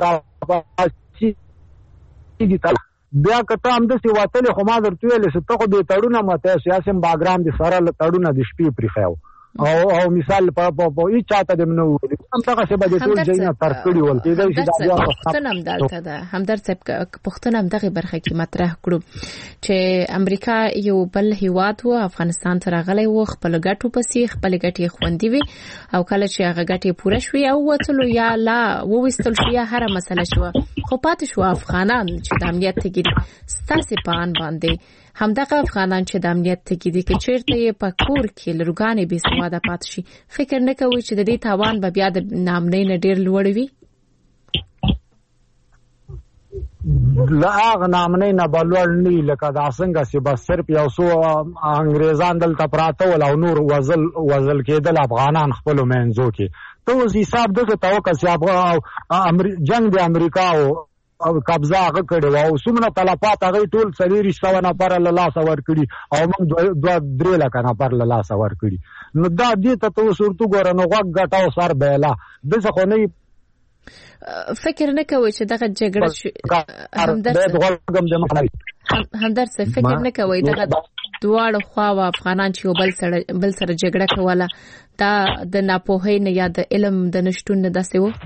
Speaker 6: راپاسېږي بیا که ته همداسې وتلې خو ما درته ویلې چې ته خو بې تړونه متی شو یاسې هم باګرام د سره له تړونه د شپې پرېښی و او مثال په هیڅ چاته دې نه وویل همدغسې به د ټول ځای نه ترک کړي ول کېدای شي
Speaker 3: پوښتنه هم دلته ده همدرد صاحب پوښتنه هم دغې برخه کې مطرح کړو چې امریکا یو بل هیواد و افغانستان ته راغلی و خپلو ګټو پسې خپلې ګټې خوندي وي او کله چې هغه ګټې پوره شوې او وتلو یا لا وویستل شو یا هره مسله شوه خو پاتې شو افغانان چې د امنیت تږي دي ستاسې په آن باندې همدغه افغانان چې د امنیت تږي دي که چېرته یې په کور کې لرګانې بې سواده پاتې شي فکر نه کوئ چې د دې تاوان به بیا د ناامنۍ نه ډېر لوړ وي؟
Speaker 6: له هغه ناامنۍ نه به لوړ نه وي لکه دا څنګه چې بس صرف یو څو انګریزان دلته پراته ول او نور وژل کېدل افغانان خپلو منځو کې. ته اوس حساب دغه ته وکړه چې جنګ د امریکا او قبضه هغه کړې وه او څومره تلفات هغوی ټول 400 نفر له لاسه ورکړي او موږ 2-3 لکه نفر له لاسه ورکړي. نو دا دې ته ته اوس ورته ګوره نو غوږ ګټه او سر بیله داسې خو نه
Speaker 3: فکر نه کوئ چې دغه جګړه همدرد صاحب فکر نه کوئ دغه دواړه خواوې افغانان چې بل سره جګړه کوله دا د ناپوهۍ نه یا د علم د نشتون نه داسې و؟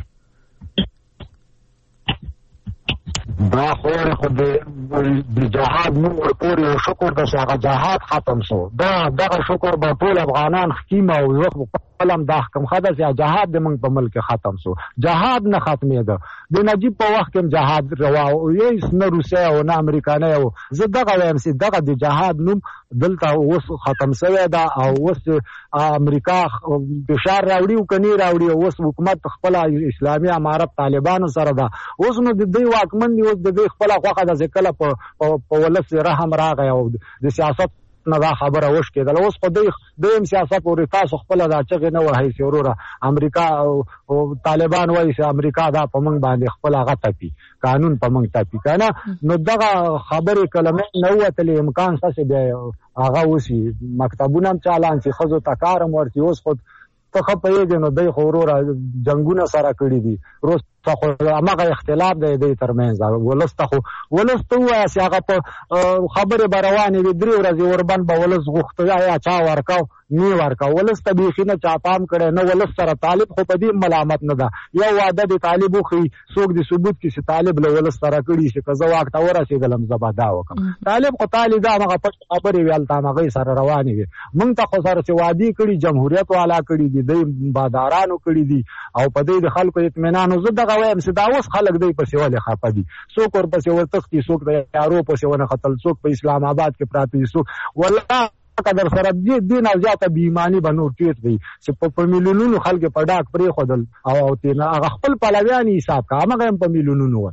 Speaker 6: دا خو د جهاد نوم ورپورې یو شکر ده چې هغه جهاد ختم شو. دغه شکر به ټول افغانان ښکیم او زه خپله هم دا حکم ښه ده چې جهاد د موږ په ملک کې ختم شو. جهاد نه ختمېده د نجیب په وخت کې هم جهاد روا هېڅ نه روسیه او نه امریکانۍ و. زه دغه وایم چې دغه د جهاد نوم دلته اوس ختم شوی ده او اوس امریکا فشار راوړي او که نه راوړي اوس حکومت خپله اسلامي امارت طالبانو سره ده. اوس نو د دوی واکمن دي اوس د دوی خپله خوښه ده چې کله په ولس رحم راغی او د سیاست نه دا خبره وشکېدل. اوس خو دویم سیاست ورې تاسو خپل دا چغې نه وهئ چې وروره امریکا او طالبان وایي چې امریکا دا په موږ باندې خپل هغه تپي قانون په موږ تپي که نه نو دغه خبرې کلمې نه وتلې امکان شته چې بیا هغه وشي مکتبونه هم چالان شي ښځو ته کار هم ورکړي. اوس خو ته ښه پوهېږې نو دی خو وروره جنګونه سره کړي دي وروسته خو همغه اختلاف دی دوی ترمنځ ولس ته خو ولس ته ووایه چې هغه په خبرې به روانې وي 3 ورځې وربند به ولس غوښته یا چا ورکاو نه ورکاو ولس ته بیخي نه چا پام کړی نه ولس سره طالب خو په دې ملامت نه ده یو واده د طالب وښي څوک د ثبوت کړي چې طالب له ولس سره کړي چې که زه واک ته ورسېدلم زه به دا وکړم طالب خو طالب دا هغه پټ خبرې وي هلته همغې سره روانې وي موږ ته خو سره چې وعدې کړي جمهوریت والا کړي دي دوی بادارانو کړي دي او په دې د خلکو اطمینان زه دغه وایم چې دا اوس خلک دوی پسې ولې خفه دي څوک ورپسې ورتښتي څوک د یارو پسې ونښتل څوک په اسلام آباد کې پراته دي څوک والله قدر سره دې نه زیاته بېایماني به نور ټیټ دی چې په میلیونونو خلک په ډاک پرېښودل او هغه خپل پلویان حساب کا همغه هم په میلیونونو ول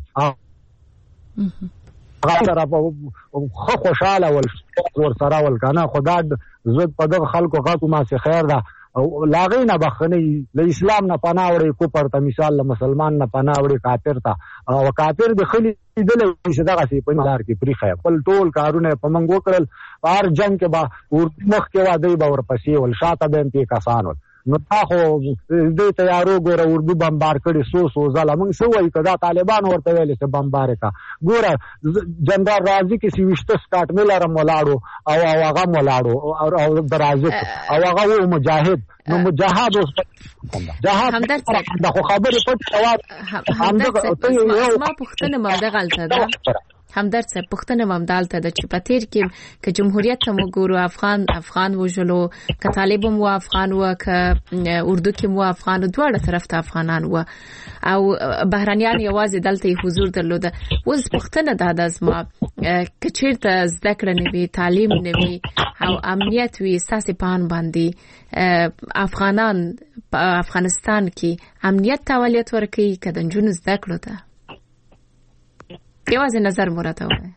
Speaker 6: هغه سره ښه خوشحاله ول ورسره ول که نه خو دا زه په دغه خلکو غږ ما چې خیر ده او لاغې نه بخنۍ له اسلام نه پناه وړي کفر ته مثال له مسلمان نه پناه وړي کافر ته او کافر د ښه لیدلی چې دغسې په لار کې پرېښی خپل ټول کارونه یې په موږ وکړل په هر جنګ کې به مخکې وه دوی به ورپسې ول شاته به هم پې کسان ول نو تا خو دوی تیارو ګوره اردو بمبار کړي څو ځله موږ څه وایي که دا طالبان ورته ویلې چې بمبار یې کړه ګوره جنرال رازي کې 26 سکاټ میلر هم ولاړو او هغه هم ولاړو او د رازق او هغه و مجاهد نو مجاهد اوس جهاد دا خو خبرې پټ جواب
Speaker 3: ما پوښتنه ممدغلته ده همدرد صاحب پوښتنه ممدالته ده چې په تیر کې که جمهوریت ته وګورو افغان وژلو که طالب مو افغان و که اردو کې مو افغان دواړه طرف ته افغانان و او بهرانيان یوازې دلته حضور درلوده. اوس پوښتنه ده زما که چیرته زده کړه نه وي تعلیم نه وي او امنیت وي ستاسې پان باندې افغانان په افغانستان کې امنیت ته اولویت ورکوي که د نجونو زده کړو ته یوازې نظر مراته وایي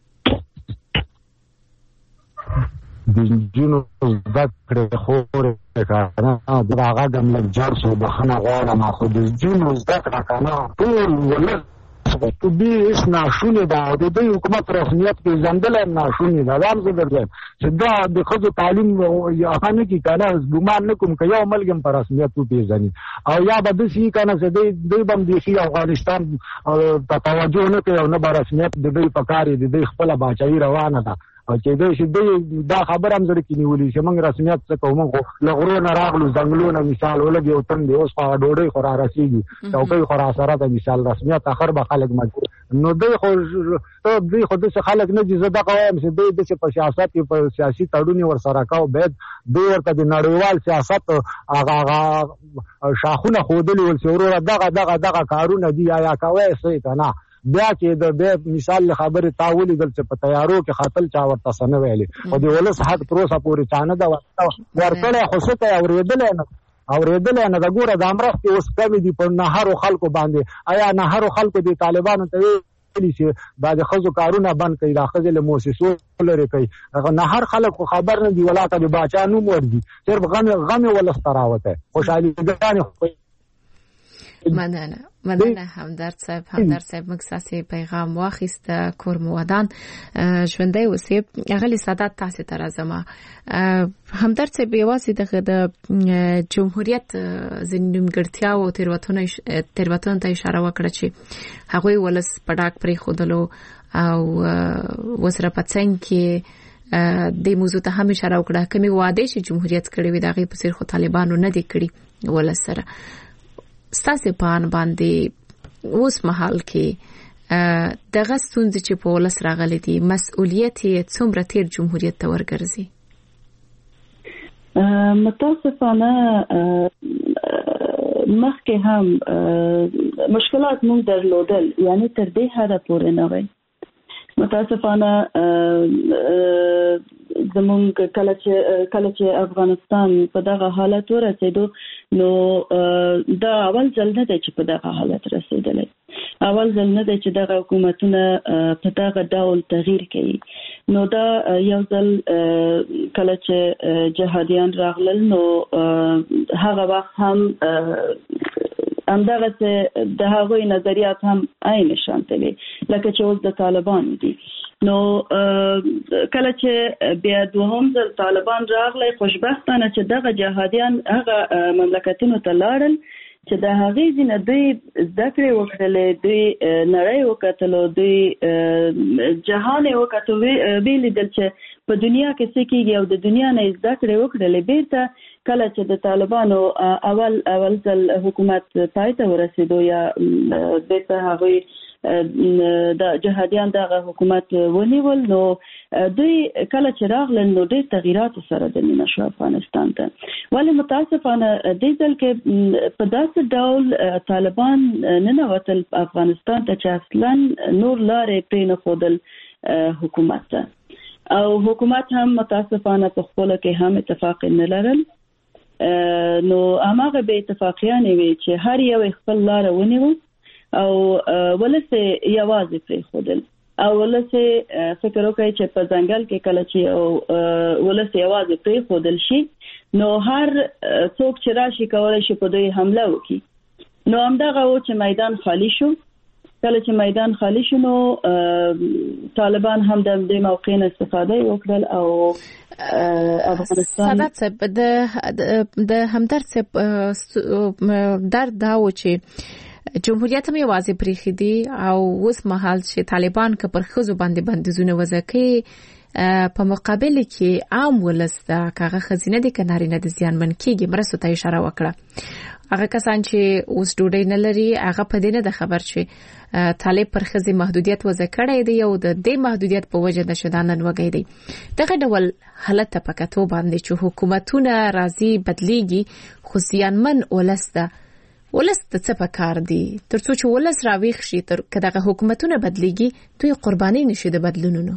Speaker 6: د نجونو زده کړې خورې که نه د هغه د ملګجر شو بخښنه غواړم خو د نجونو زده کړه که نه ټول ولس تو بی اس ناشونې ده او د دوی حکومت رسمیت پېژندلی هم ناشونې ده دا هم زه درځم چې دا د ښځو تعلیم هغه نه کړي که نه ګمان نه کوم که یو ملک هم په رسمیت وپېژني او یا به داسې وي که نه چې دوی به هم بیخي افغانستان ته توجه نه کوي او نه به رسمیت د دوی په کار د دوی خپله باچایي روانه ده او چې دوی چې دوی دا خبره هم زړه کې نیولي چې موږ رسمیت څه کوو موږ له غرو نه راغلو ځنګلو نه مثال ولګي او تندې اوس خو ډوډۍ خو را رسېږي چوکۍ خو را سره ده مثال رسمیت اخر به خلک مجبور نو دوی خو داسې خلک نه دي زه دغه وایم چې دوی داسې په سیاست کې په سیاسي تړون ورسره کوو باید دوی ورته د نړیوال سیاست هغه شاخونه ښودلي ول چې وروره دغه کارونه دي یا کوی څه که نه بیا کې د مثال له خبرې تا ولیدل چې په تیارو کې خاتل چا ورته څه نه ویلې خو د ولس حق تر اوسه پورې چا نه ده ورکړی خو څه ته یې اورېدلی نه ده ګوره دا مرستې اوس کمې دي په نهرو خلکو باندې آیا نهرو خلکو د طالبانو ته ویلي چې دا د ښځو کارونه بند کړي دا ښځې له مؤسسو لرې کوي نهر خلک خو خبر نه دي ولا ته د باچا نوم ورځي صرف غم یې ولس ته راوتی خوشحاليګانې
Speaker 3: مننه همدرد صاحب موږ ساسي پیغام واخیست کور مودان ژوندۍ اوسې اغلی سادات تاسو ته راځم همدرد صاحب یوازې د جمهوریت ځینګړتیا او تیروتنه ته اشاره وکړه چې هغه ولس پډاک پرې خودلو او وسره پڅنګ کې د موضوع ته هم اشاره وکړه کومي وعده چې جمهوریت کړی وي دغه په سر خو طالبانو نه دی کړی ولس سره ستاسو پان باندې اوس مهال کې دغه ستونزې چې په ولس راغلي دي مسؤلیت یې څومره تیر جمهوریت ته ورګرځي
Speaker 4: متاسفانه مخکې هم مشکلات مونږ درلودل یعنی تر دې حده پورې نه وي متاسفانه زمونږ کله چې افغانستان په دغه حالت ورسېدو نو دا اول ځل نه دی چې په دغه حالت رسېدلی اول ځل نه دی چې دغه حکومتونه په دغه ډول تغییر کوي. نو دا یو ځل کله چې جهادیان راغلل نو هغه وخت هم همدغه د هغوی نظریات هم عین شانته وي لکه چې اوس د طالبان دي. نو کله چې بیا دوهم ځل طالبان راغلی خوشبختانه چې دغه جهادیان هغه مملکتونو ته لاړل چې د هغې ځینې دوی زده کړې وکړلې، دوی نړۍ وکتلو، دوی جهان یې وکتو، ویې لیدل چې په دنیا کې څه کېږي او د دنیا نه زده کړې وکړلې. بیرته کله چې د طالبانو اول ځل حکومت پای ته ورسېدو یا بیرته هغوی د جهادیان دغه حکومت ونیول، نو دوی کله چې راغلل نو ډېر تغییرات سره دننه شو افغانستان ته. ولې متاسفانه دې ځل کې په داسې ډول طالبان ننوتل افغانستان ته چې اصلا نور لارې پرې نه ښودل حکومت ته، او حکومت هم متاسفانه په خپل کې هم اتفاق نه لرل. نو هغه به اتفاقیان وي چې هر یو خپل لار ونیو او ولسه یوازې پرې خودل، او ولسه فکر وکړي چې په ځنګل کې کله چې ولسه یوازې پرې خودل شي نو هر څوک چې راشي کولای شي په دوی حمله وکړي. نو همدغه و چې میدان خالی شو. کله چې میدان خالی شو نو طالبان هم د دې موقع نه استفاده وکړل او افغانستان
Speaker 3: سادات صاحب د همدرد صاحب درد دا و چې جمهوریت هم یوازې پریخي دي او اوس مهال چې طالبان که پر خزو باندې بندیزونه وځکي په مقابل کې عام ولس دا کاغه خزینه دي کناري نه د زیانمن کیږي. مرستو ته اشاره وکړه. هغه کسان چې اوس ډوډۍ نه لري هغه په دې نه د خبر چې طالب پر خزي محدودیت وځکړی دی او د دې محدودیت په وجه د شدانن وګی دی. دغه ډول حالت په کتو باندې چې حکومتونه راضي بدليږي خو زیانمن ولس د څه په کار دي ترڅو چې ولس راويخ شي تر کداغه حکومتونه بدليږي دوی قرباني نشي د بدلونونو.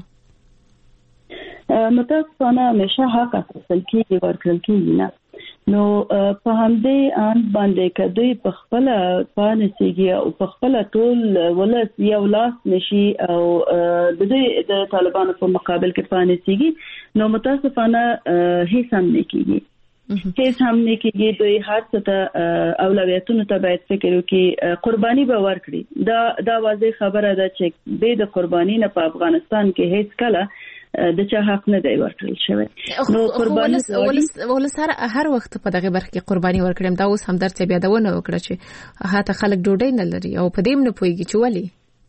Speaker 4: متاسفانه همیشه حق اصل کېږي ورکړل کېږي نه. نو په همدې ان باندې کدی په خپل پانسيږي او په خپل ټول ولس یو لاس نشي او د دې د طالبانو په مقابل کې پانسيږي نو متاسفانه هیڅ هم نه کېږي. هیڅ هم نه کېږي. دوی هر څه ته اولویتونو ته باید فکر وکړي، قرباني به ورکړي. دا واضح خبره ده چې به د قرباني نه په افغانستان کې هیڅ کله د چا حق نه دی ورکړل شوی.
Speaker 3: نو قرباني ولس هر وخت په دغه برخه کې قرباني ورکړم. دا اوس هم درته بیا دا ونه وکړه چې هاته خلک ډوډۍ نه لري او په دې نه پويږي چې ولی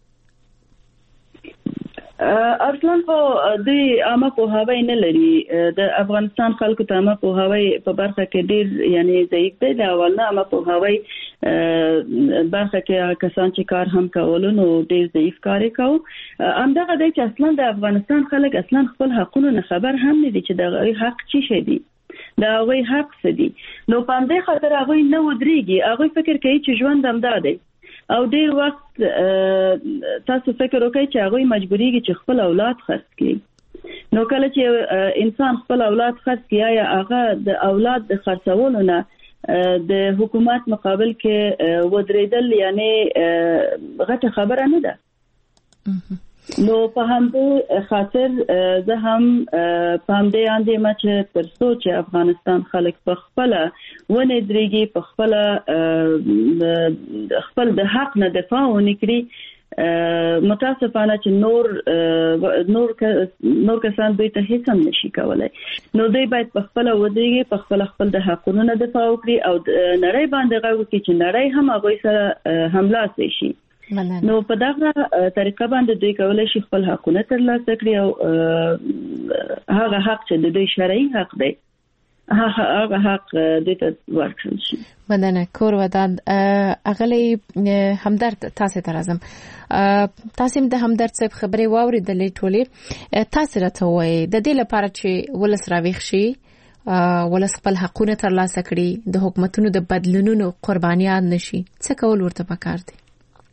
Speaker 4: اصلا په دې عامه پوهاوی نه لري. د افغانستان خلکو ته عامه پوهاوی په برخه کې ډیر یعنی ضعیف دی. د اول نه عامه پوهاوی برخه کې کسان چې کار هم کول نو ډیر ضعیف کار کوي. همدغه دی چې اصلا د افغانستان خلک اصلا خپل حقوقو نه خبر هم نه دي چې د حق چی شي دي، د هغوی حق څه دي. نو په همدې خاطر هغوی نه ودرېږي. هغوی فکر کوي چې ژوند همدا دی او ډیر وخت تاسو فکر وکړئ چې هغه مجبوريږي چې خپل اولاد خرڅ کړي. نو کله چې انسان خپل اولاد خرڅ کړي یا هغه د اولاد د خرڅولو نه د حکومت مقابل کې ودرېدل یعنی غټه خبره نه ده. نو په همدې خاطر زه هم په همدې اندې چې تر څو چې افغانستان خلک په خپل ونه درېږي، په خپل د حق نه دفاع ونکړي، متاسفانه چې نور کسان دوی ته هیڅ هم نشي کولای. نو دوی باید په خپل ودرېږي، په خپل د حقونو نه دفاع وکړي او نړۍ باندې غږ وکړي چې نړۍ هم هغوی سره حمله شي. نو په دغه طریقه باندې دوی کولای شي خپل حقونه ترلاسه کړي او هغه حق چې د دوی شرعي حق دی هغه حق د ته ورکړل شي.
Speaker 3: مننه. کور ودان اغلی همدرد تاسو ته راځم. تاسو د همدرد صاحب خبرې واوریدلې ټولې. تاسو راته وایي د دې لپاره چې ولس راويخ شي، ولس خپل حقونه ترلاسه کړي، د حکومتونو د بدلونونو قربانيان نشي، څه کول ورته پکار دي؟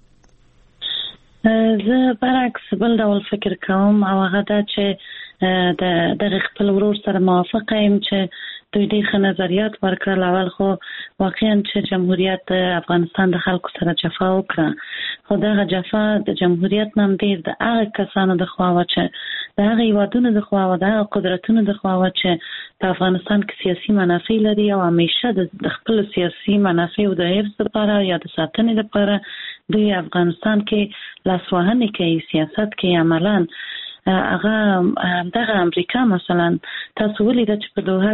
Speaker 5: زه برعکس بل ډول فکر کوم او هغه دا چې د خپل ورور سره موافقه یم چې دوی ډېر نظریات ورکړل. اول خو واقعا چې جمهوریت د افغانستان د خلکو سره جفا وکړه، خو دغه جفا د جمهوریت نام ډېر د هغه کسانو د خوا و چې د هغه هیوادونو د خوا و، د هغه قدرتونو د خوا و چې په افغانستان کې سیاسي منافع لري او همیشه د خپل سیاسي منافعو د حفظ لپاره یا د ساتنې لپاره دوی افغانستان کې لاسوهنې کوي، سیاست کوي. عملاً هغه دغه امریکا مثلا تاسو ولیدل چې په دوحه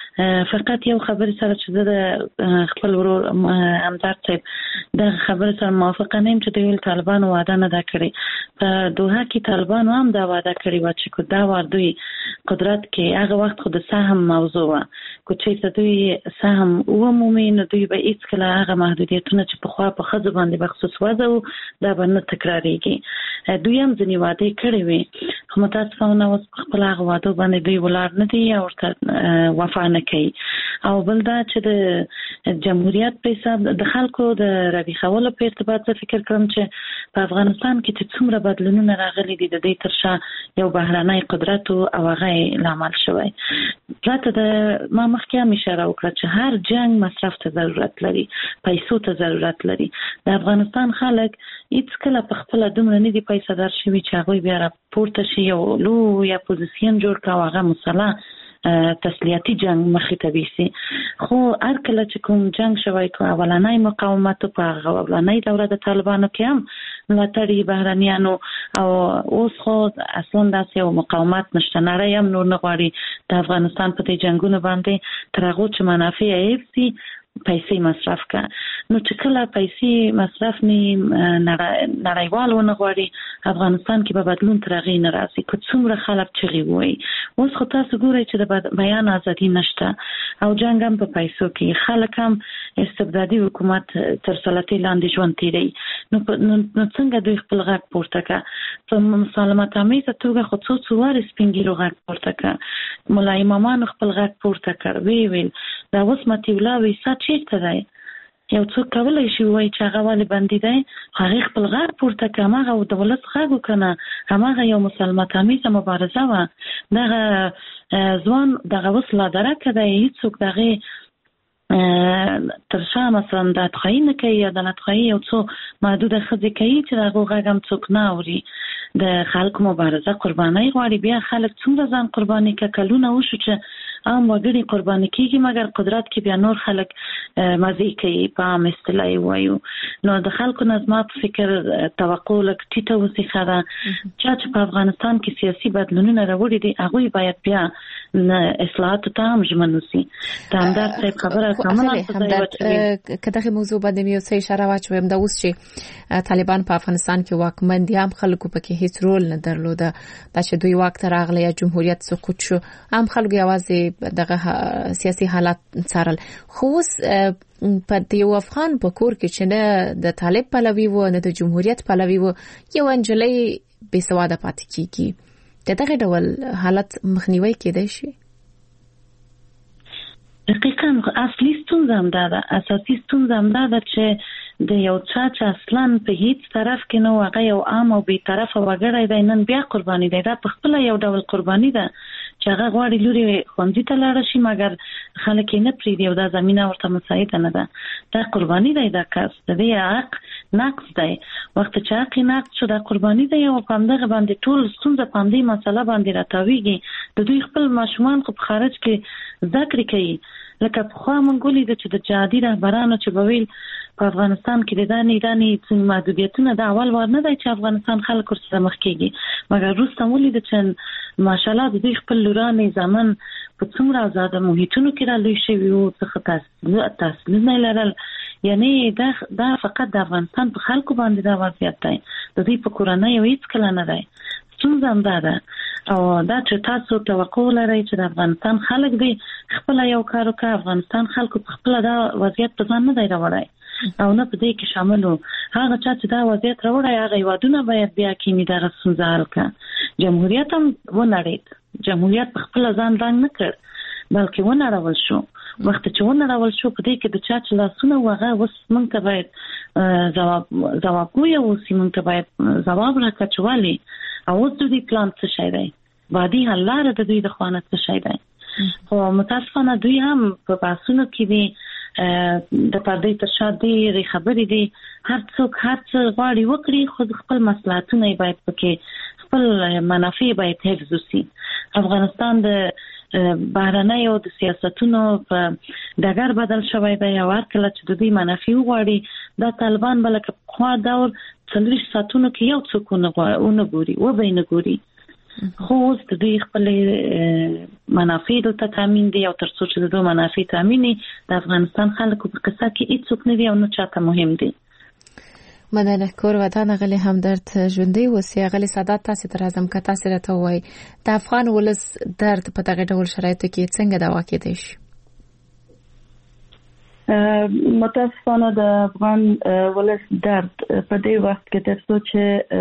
Speaker 5: کې فقط یو خبر سره چې د خپل ورور همدرد صاحب د خبر سره موافقه نیم چې د طالبانو وعده نه ده کړې. په دوحه کې طالبانو هم دا وعده کړې و چې دا ور دوی قدرت کې هغه وخت خو د سهم موضوع و، کو چې دوی سهم ومومي نو دوی به هیڅ کله هغه محدودیتونه چې په خوا په خځو باندې بخصوص وځو دا به نه تکرارېږي. دوی هم ځینې وعده کړې وي خو متاسفانه اوس په خپل هغه وعدو باندې دوی ولاړ نه دي او ورته وفا نه کوي. او بل دا چې د جمهوریت په حساب د خلکو د راویښولو په ارتباط زه فکر کوم چې په افغانستان کې چې څومره بدلونونه راغلي دي د دې تر شا یو بهرنی قدرت او هغه لامل شوی. پرته د ما مخکې هم اشاره وکړه چې هر جنگ مصرف ته ضرورت لري، پیسو ته ضرورت لري. د افغانستان خلک هیڅ کله په خپل دومره نه دي پیسې دار شوي چې هغوی بیا راپورته شي یو لوی اپوزیسیون جوړ کړي او هغه مسله تسلیحاتي جنگ مخې ته بیسي. خو هر کله چې کوم جنگ شوی کو اولنۍ مقاومت په اولنۍ دوره د طالبانو کې هم ملاتړي بهرنیانو او اوس خو اصلا داسې یو مقاومت نشته. نړۍ هم نور نه غواړي د افغانستان په دې جنگونو باندې تر هغو چې منافع یې حفظي پیسې مصرف کا. نو چې کله پیسې مصرف نه نړیوال ونه غواړي افغانستان کې به بدلون تر هغې نه راځي که څومره خلک چغې وایي. اوس خو تاسو ګورئ چې د بیان ازادي نشته او جنګ هم په پیسو کې، خلک هم استبدادي حکومت تر سلطې لاندې ژوند تیروي. نو څنګه دوی خپل غږ پورته کړه؟ په مسالمت آمیزه توګه خو څو وارې سپین ږیرو غږ پورته کړه، ملا امامانو خپل غږ پورته کړ، ویل دا اوس مطیع الله ویسا چیرته دی؟ یو څوک کولی شي وایي چې هغه ولې بندي دی؟ هغې خپل غږ پورته کړه، هماغه د ولس غږ وکنه، هماغه یو مسالمت آمیزه مبارزه وه. دغه ځوان دغه اوس لادرکه دی، هیڅوک دغې تر شا مثلا دادخواهي نه کوي، عدالتخواهي یو څو محدوده ښځې کوي چې د هغو غږ هم څوک نه اوري. د خلکو مبارزه قربانۍ غواړي، بیا خلک څومره ځان قرباني که کلونه وشو چې عام وګړي قرباني کیږي مګر قدرت کې بیا نور خلک مزې کوي په عام اصطلاح یې وایو. نو د خلکو نه زما په فکر توقع لږ ټیټه وسیخه ده. چا چې په افغانستان کې سیاسي بدلونونه راوړي دي هغوی باید بیا اصلاحاتو ته هم ژمن وسي. د همدرد صاحب خبره
Speaker 3: که دغه موضوع باندې مې یو څه اشاره واچوم، دا اوس چې طالبان په افغانستان کې واکمن دي هم خلکو پکې هیڅ رول نه درلوده. دا چې دوی واک ته راغله یا جمهوریت سقوط شو هم خلکو یوازې دغه سیاسي حالات څارل. خو اوس په یو افغان په کور کې چې نه د طالب پلوي و نه د جمهوریت پلوي و یو انجلۍ بې سواده پاتې کیږي. د دغه ډول حالت مخنیوي کېدای شي؟
Speaker 5: دقیقاً اصلي ستونزه همدا ده، اساسي ستونزه همدا ده چې د یو چا چې اصلاً په هیڅ طرف کې نه و، هغه یو عام او بې طرفه وګړی دی، نن بیا قرباني دی. دا په خپله یو ډول قرباني ده چې هغه غواړي لوري ښوونځي ته لاړه شي مګر خلک یې نه پرېږدي او دا زمینه ورته مساعده نه ده. دا قرباني دی، دا کس د دې حق نقص دی. وخت چې حق نقص شو دا قرباني دی او په همدغه باندې ټول ستونزه په همدې مسله باندې راتاویږي. د دوی خپل ماشومان خو په خارج کې زده کړې کوي. لکه پخوا موږ ولیدو چې د جهادي رهبرانو چې به ویل په افغانستان کې د دانې محدودیتونه د اول وار نه دی چې افغانستان خلک ورسره مخ کېږي، مګر وروسته ولیدو چې ماشاءالله د دوی خپل لورانې زامن په څومره ازاده محیطونو کې را لوی شوي وو، څخه تحصیلونه لرل. یعنی دا فقط د افغانستان په خلکو باندې دا وضعیت دی، د دوی په کورنیو هیڅ کله نه دی. ستونزه همدا ده او دا چې تاسو توقع لرئ چې د افغانستان خلک دی خپل یو کار وکړي، افغانستان خلکو په خپل دا وضعیت په ځان نه دی راوړی او نه په دې کې شامل وو. هغه چا چې دا وضعیت راوړی هغه هیوادونه باید بیا کینی دغه ستونزه حل کړي. جمهوریت هم ونړېد، جمهوریت په خپل ځان رنګ نه کړ بلکې ونړول شو. وخت چې ونړول شو په دې کې د چا چې لاسونه وغه اوس موږ ته باید ځوابګویه اوسي، موږ ته باید ځواب راکړه چې ولې او اوس د دوی پلان څه شی دی، بعدي حل لاره د دوی د خوا نه څه شی دی. خو متاسفانه دوی هم په بحثونو کې دي د پردې تر شا ډېرې خبرې دي. هر څوک هر څه غواړي وکړي، خو خپل مصلحتونه باید پکې خپل منافع باید حفظ وشي. افغانستان د بهرنیو د سیاستونو په ډګر بدل شوی دی. او هر کله چې د دوی منافع وغواړي دا طالبان به لکه پخوا دور 40 ساعتونو کې یو څوک ونه ګوري و به نه ګوري. خو اوس د دوی خپل منافع دلته تامین دي، او تر څو چې د دوی منافع تامیني د افغانستان خلکو په قصه کې هیڅوک نه دی او نه چاته مهم دی.
Speaker 3: مننه. کور ودان غلي همدرد ژوندۍ وسی غلي سادات تاسو تر اعظم کتا سره ته وای د افغان ولس درد په دغه ډول شرایطو کې څنګه دوا کېدای شي؟
Speaker 4: متاسفانه د افغان ولس درد په دې وخت کې تر څو چې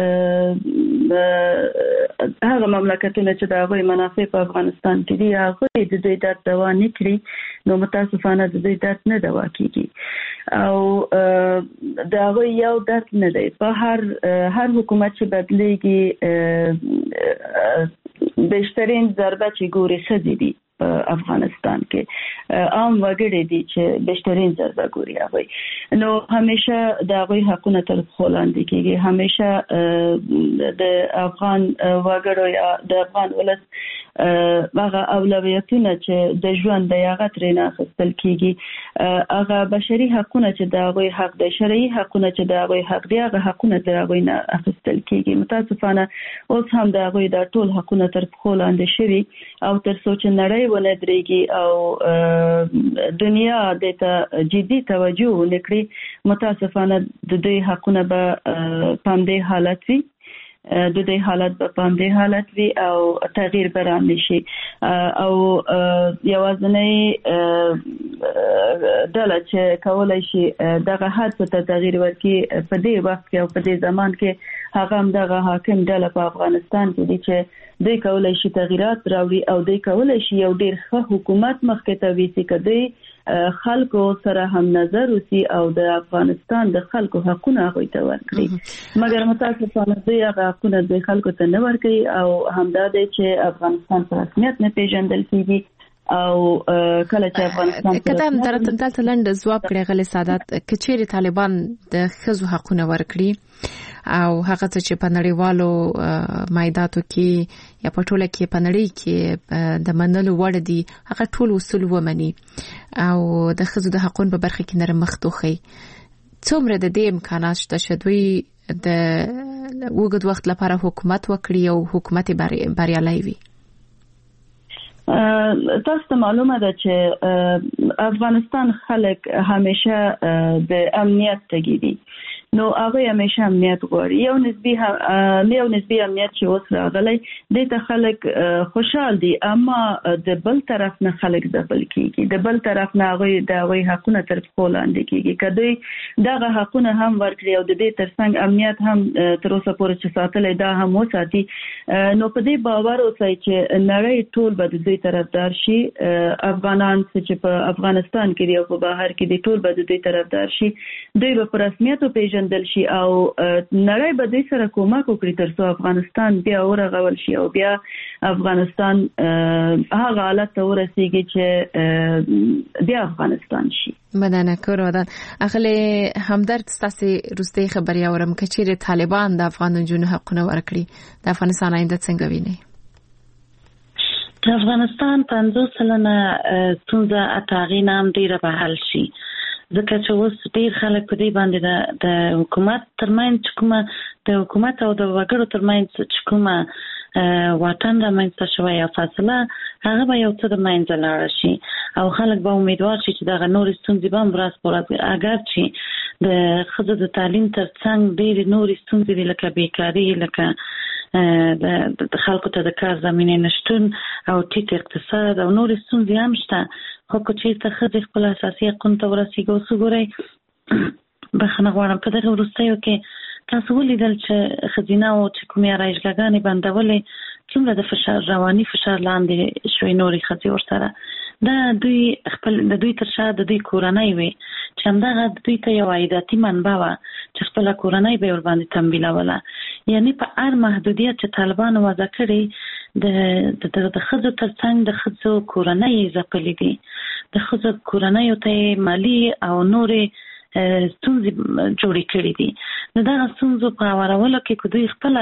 Speaker 4: هغه مملکتونه چې د هغوی منافع په افغانستان کې دي هغه د دې درد دوا نه کړي، نو متاسفانه د دې درد نه دوا کیږي. او دا هغوی یو درد نه دی. په هر حکومت چې بدلیږي بهترین ضربه چې ګوري خدي دي افغانستان کې عام وګړي دي چې بهترین ضربه ګوري هغوی، نو همیشه د هغوی حقونه تر پښو لاندې کیږي. همیشه د افغان وګړو یا د افغان ولس هغه اولویتونه چې د ژوند د هغه ترې نه اخیستل کیږي، هغه بشري حقونه چې د هغوی حق دی، شرعي حقونه چې د هغوی حق دی، هغه حقونه د هغوی نه اخیستل کیږي. متاسفانه اوس هم د هغوی د ټول حقونه تر پښو لاندې شوي، او تر څو چې نړۍ ونه درېږي او دنیا د ته جدي توجه ونکړي، متاسفانه د دې حقونه به په دې حالت وي د دې حالت په پاندې حالت وی او تغییر بران نشي. او یوازنی ډله چې کولای شي دغه حد ته تغییر ورکړي په دې وخت کې او په دې زمان کې هغه هم دغه حاکم ډله په افغانستان کې دي چې دوی کولای شي تغیرات راوړي او دوی کولای شي یو ډیر ښه حکومت مخکې ته ویسي کدی خلکو سره هم نظر وسی او د افغانستان د خلکو حقونه غوښتل ته ورکړي. مګر متاسفانه دوی هغه حقونه د خلکو ته نه ورکړي او همدا دی چې افغانستان په رسمیت نه پیژندل کیږي. او کله چې افغانستان
Speaker 3: کدام دلته لند ځواب کړی غلي سادات کچېری طالبان د خزو حقونه ورکړي او هغه چې په نړیوالو مایداتو کې یا په ټوله کې په نړۍ کې د منلو وړ دي هغه ټول اصول ومني او د خزو د حقوقو په برخه کې نرمښت توخی. څومره د دې امکانات شته چې دوی د وګړو وخت لپاره حکومت وکړي او حکومت بریالي وي؟
Speaker 4: تاسو ته معلومه ده چې افغانستان خلک همیشه د امنیت تږي دي، نو هغه همیشه امنیت غواړي. یو نسبی امنیت چې اوس راغلی د ته خلک خوشحال دي، اما د بل طرف نه خلک ځپل کیږي، د بل طرف نه هغه د حقونه تر پښو لاندې کیږي. کله دغه حقونه هم ورکړي او د دې ترڅنګ امنیت هم تر اوسه پورې چې ساتل دا هم وساتي، نو په دې باور اوسئ چې نړۍ ټول به د دې طرفدار شي. افغانان چې په افغانستان کې دی او په بهر کې دی ټول به د دې طرفدار شي، دوی به په رسمیت پیژندل شي او نړۍ به دې سره کومک وکړي ترڅو افغانستان بیا ورغول شي او بیا افغانستان هغه حالت ته ورسیږي چې بیا افغانستان شي.
Speaker 3: مننه کورودان. اخلي همدرد تاسو روستي خبري اورم کچېره طالبان د افغان جنونو حقونه ورکړي د افغانستان آینده څنګه ویني؟
Speaker 5: افغانستان 50 سلنه ستونزه اتاغي نام ډیره به حل شي، ځکه چې اوس ډیر خلک په دې باندې د حکومت ترمنځ کومه د حکومت او د وګړو ترمنځ کومه واټن رامنځته شوی او فاصله هغه به یو څه د منځه لاړ شي او خلک به امیدوار شي چې دغه نور ستونزې به هم ورځ په ورځ اگر چې د ښځو د تعلیم ترڅنګ ډېرې نورې ستونزې دي لکه بیکاري، لکه د خلکو ته د کار زمینه نشټون او ټیټ اقتصاد او نور ستونزې هم شته. خو که چېرته ښځې خپل اساسي حقونو ته ورسیږي، اوس وګورئ بخښنه غواړم په دغه وروستیو کې تاسو ولیدل چې ښځینه او چې کومې آرایشګاګانې بندولې څومره د فشار رواني فشار لاندې شوې نورې ښځې ورسره دا دوی خپل د دوی تر شا د دوی کورنۍ وي چې همدغه دوی ته یو عایداتي منبع وه چې خپله کورنۍ به یې ورباندې تمویلوله. یعنې په هر محدودیت چې طالبانو وضع کړی د خزو ترڅنګ د خزو کورنۍ ځپلې دي. د خزو کورنۍ ته مالی او نورې ستونزې جوړې کړې دي. نو دا ستونزو په اورولو کې کو دوی خپل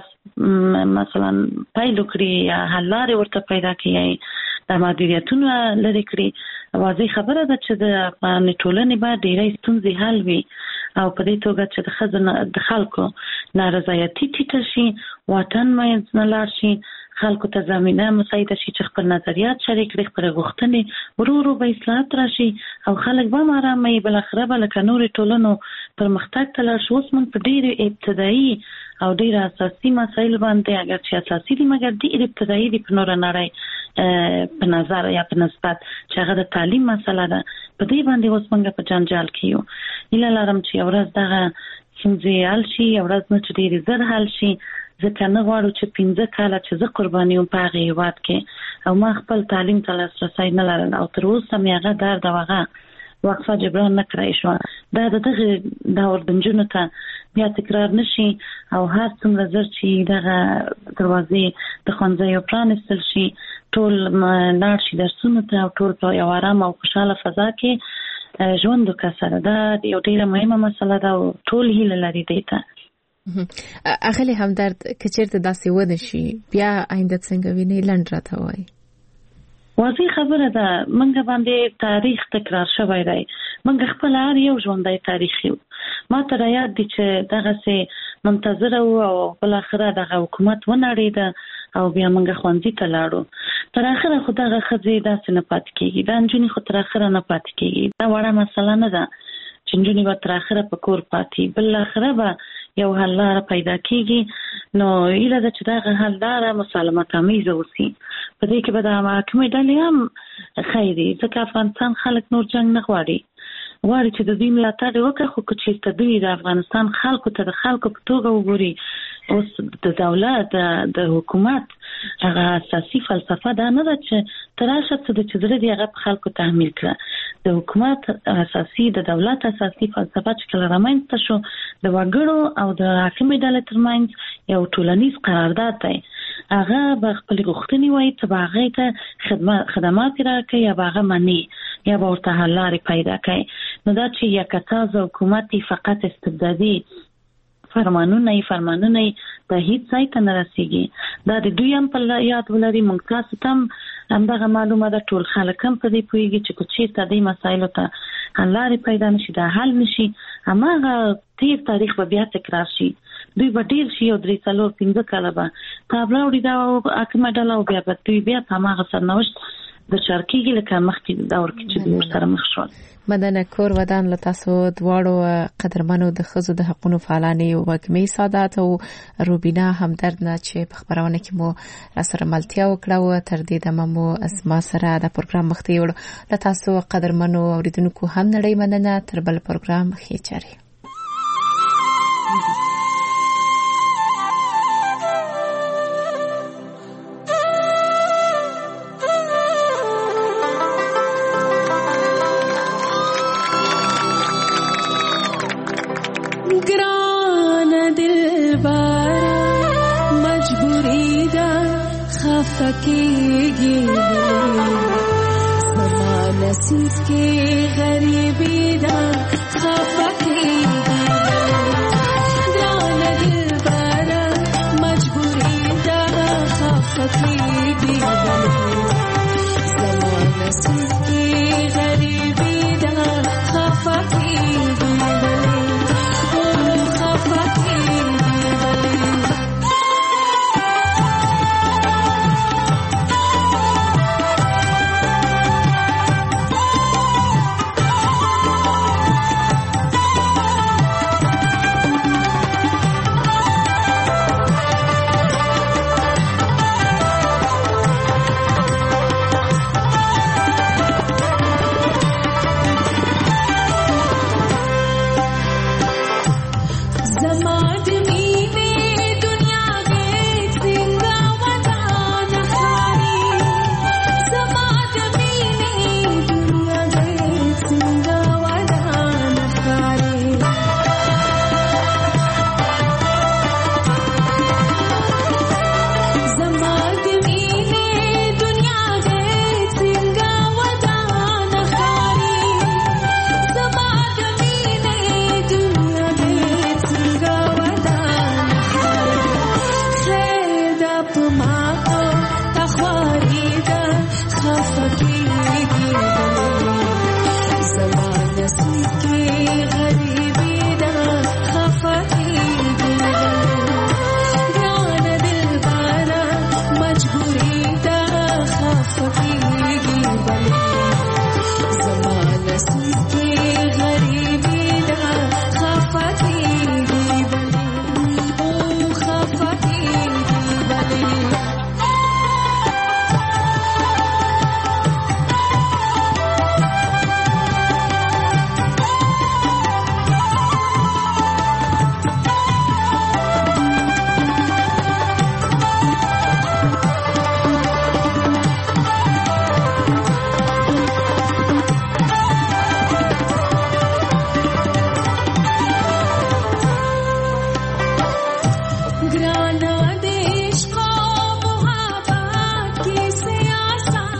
Speaker 5: مثلا پایلو کړی یا حل لارې ورته پیدا کړي، د محدودیتونو لري کړی. واضح خبره ده چې د افغان ټولنې باید ډېرې ستونزې حل وي او په دې توګه چې د خزو د خلکو نارضایتي ټیټه شي، واټن منځ نه لاړ شي، خلکو ته زمینه مساعده شي چې خپل نظریات شریک کړي، خپل غوښتنې ورو به اصلاحات راشي او خلک به آرام وي. بل اخره به لکه نورې ټولنو پرمختګ ته لاړ شي. اوس موږ په ډېرې ابتدایي او ډېر اساسي مسایل باندې، اگر چې اساسي دي مګر ډېر ابتدایي دي په نور نړۍ په نظر یا په نسبت چې هغه د تعلیم مسله ده، په دې باندې اوس موږ په جنجال کې یو. هیله لرم چې ورځ دغه ستونزې حل شي، ورځ نه چې ډېرې زر حل شي. ځکه نه غواړو چې 15 کاله چې زه قرباني وم په هغه هېواد کې او ما خپل تعلیم ته لاسرسی نه لرل او تر اوسه مې هغه درد او هغه وقفه جبران نه کړی شوه. دا د دغه دور د نجونو ته بیا تکرار نشي او هر څومره زر چې دغه دروازې د ښوونځیو پرانیستل شي، ټول لاړ شي درسونو ته او ټول په یو ارام او خوشحاله فضا کې ژوند وکړي سره. دا یو ډېره مهمه مسله ده او ټول هیله لري دې ته.
Speaker 3: اغلی همدرد که چیرته داسې ونه شي بیا آینده څنګه ویني لنډ راته وایي.
Speaker 5: واضح خبره ده منګه باندې تاریخ تکرار شوی دی. منګه خپل هر یو ژوندی تاریخ یو. ما ته یاد دي چې دغه سه منتظر او بل اخره دغه حکومت ونړېده او بیا منګه خوندې ته لاړو. تر اخره خو دغه خزې داسې نه پات کېږي، دا نجونې خو تر اخره نه پات کېږي. دا وړه مسله نه ده چې نجونې به تر اخره په کور پاتې، بل اخره به یو حل لاره پیدا کېږي. نو ایله ده چې دغه حل لاره مسالمت آمیزه اوسي. په دې کې به د محکمې ډلې هم خیري، ځکه افغانستان خلک نور جنګ نه غواړي چې د دوی ملاتړ وکړي. خو که چېرته دوی د افغانستان خلکو ته د خلکو په توګه وګوري، اوس د دولت د حکومت هغه اساسي فلسفه دا نه ده چې تر راشه څه د چې زړه دې هغه په خلکو تحمیل کړه. د حکومت اساسي د دولت اساسي فلسفه چې کله رامنځته شو د وګړو او د حاکمې ډلې ترمنځ یو ټولنیز قرارداد دی. هغه به خپل غوښتنې وایي ته به هغې ته خدمات راکوي یا به هغه مني یا به ورته حل لارې پیدا کوي. نو دا چې یکتاز حکومت فقط استبدادي فرمانونه په هیڅ ځای ته نه رسیږي. دا د دوی هم په یاد ولري. موږ تاسو ته همدغه معلومه ده، ټول خلک هم په دې پوهېږي چې که چېرته دې مسایلو ته حل لارې پیدا نشي، دا حل نشي، هماغه تیر تاریخ به بیا تکرار شي. دوی به ډېر شي او 3-4-5 کاله به تابله وړي دا حاکمه ډله او بیا به دوی بیا په هماغه سرنوشت د چارکیږي لکه مخکې دور کې چې دوی ورسره مخ شول.
Speaker 3: مدنه کور ودان له تاسو دواړو قدرمنو د ښځو د حقونو فعالانې وږمې سادات او روبینا همدرد نه چې په خبرونه کې مو راسره ملتیا وکړه او تر دې دمه مو اسما سره د پروګرام مخ ته وړو. له تاسو قدرمنو اوریدونکو هم نړۍ مننه. تر بل پروګرام ښې چارې.
Speaker 7: فکیږي زما نصیب کې غریبی دا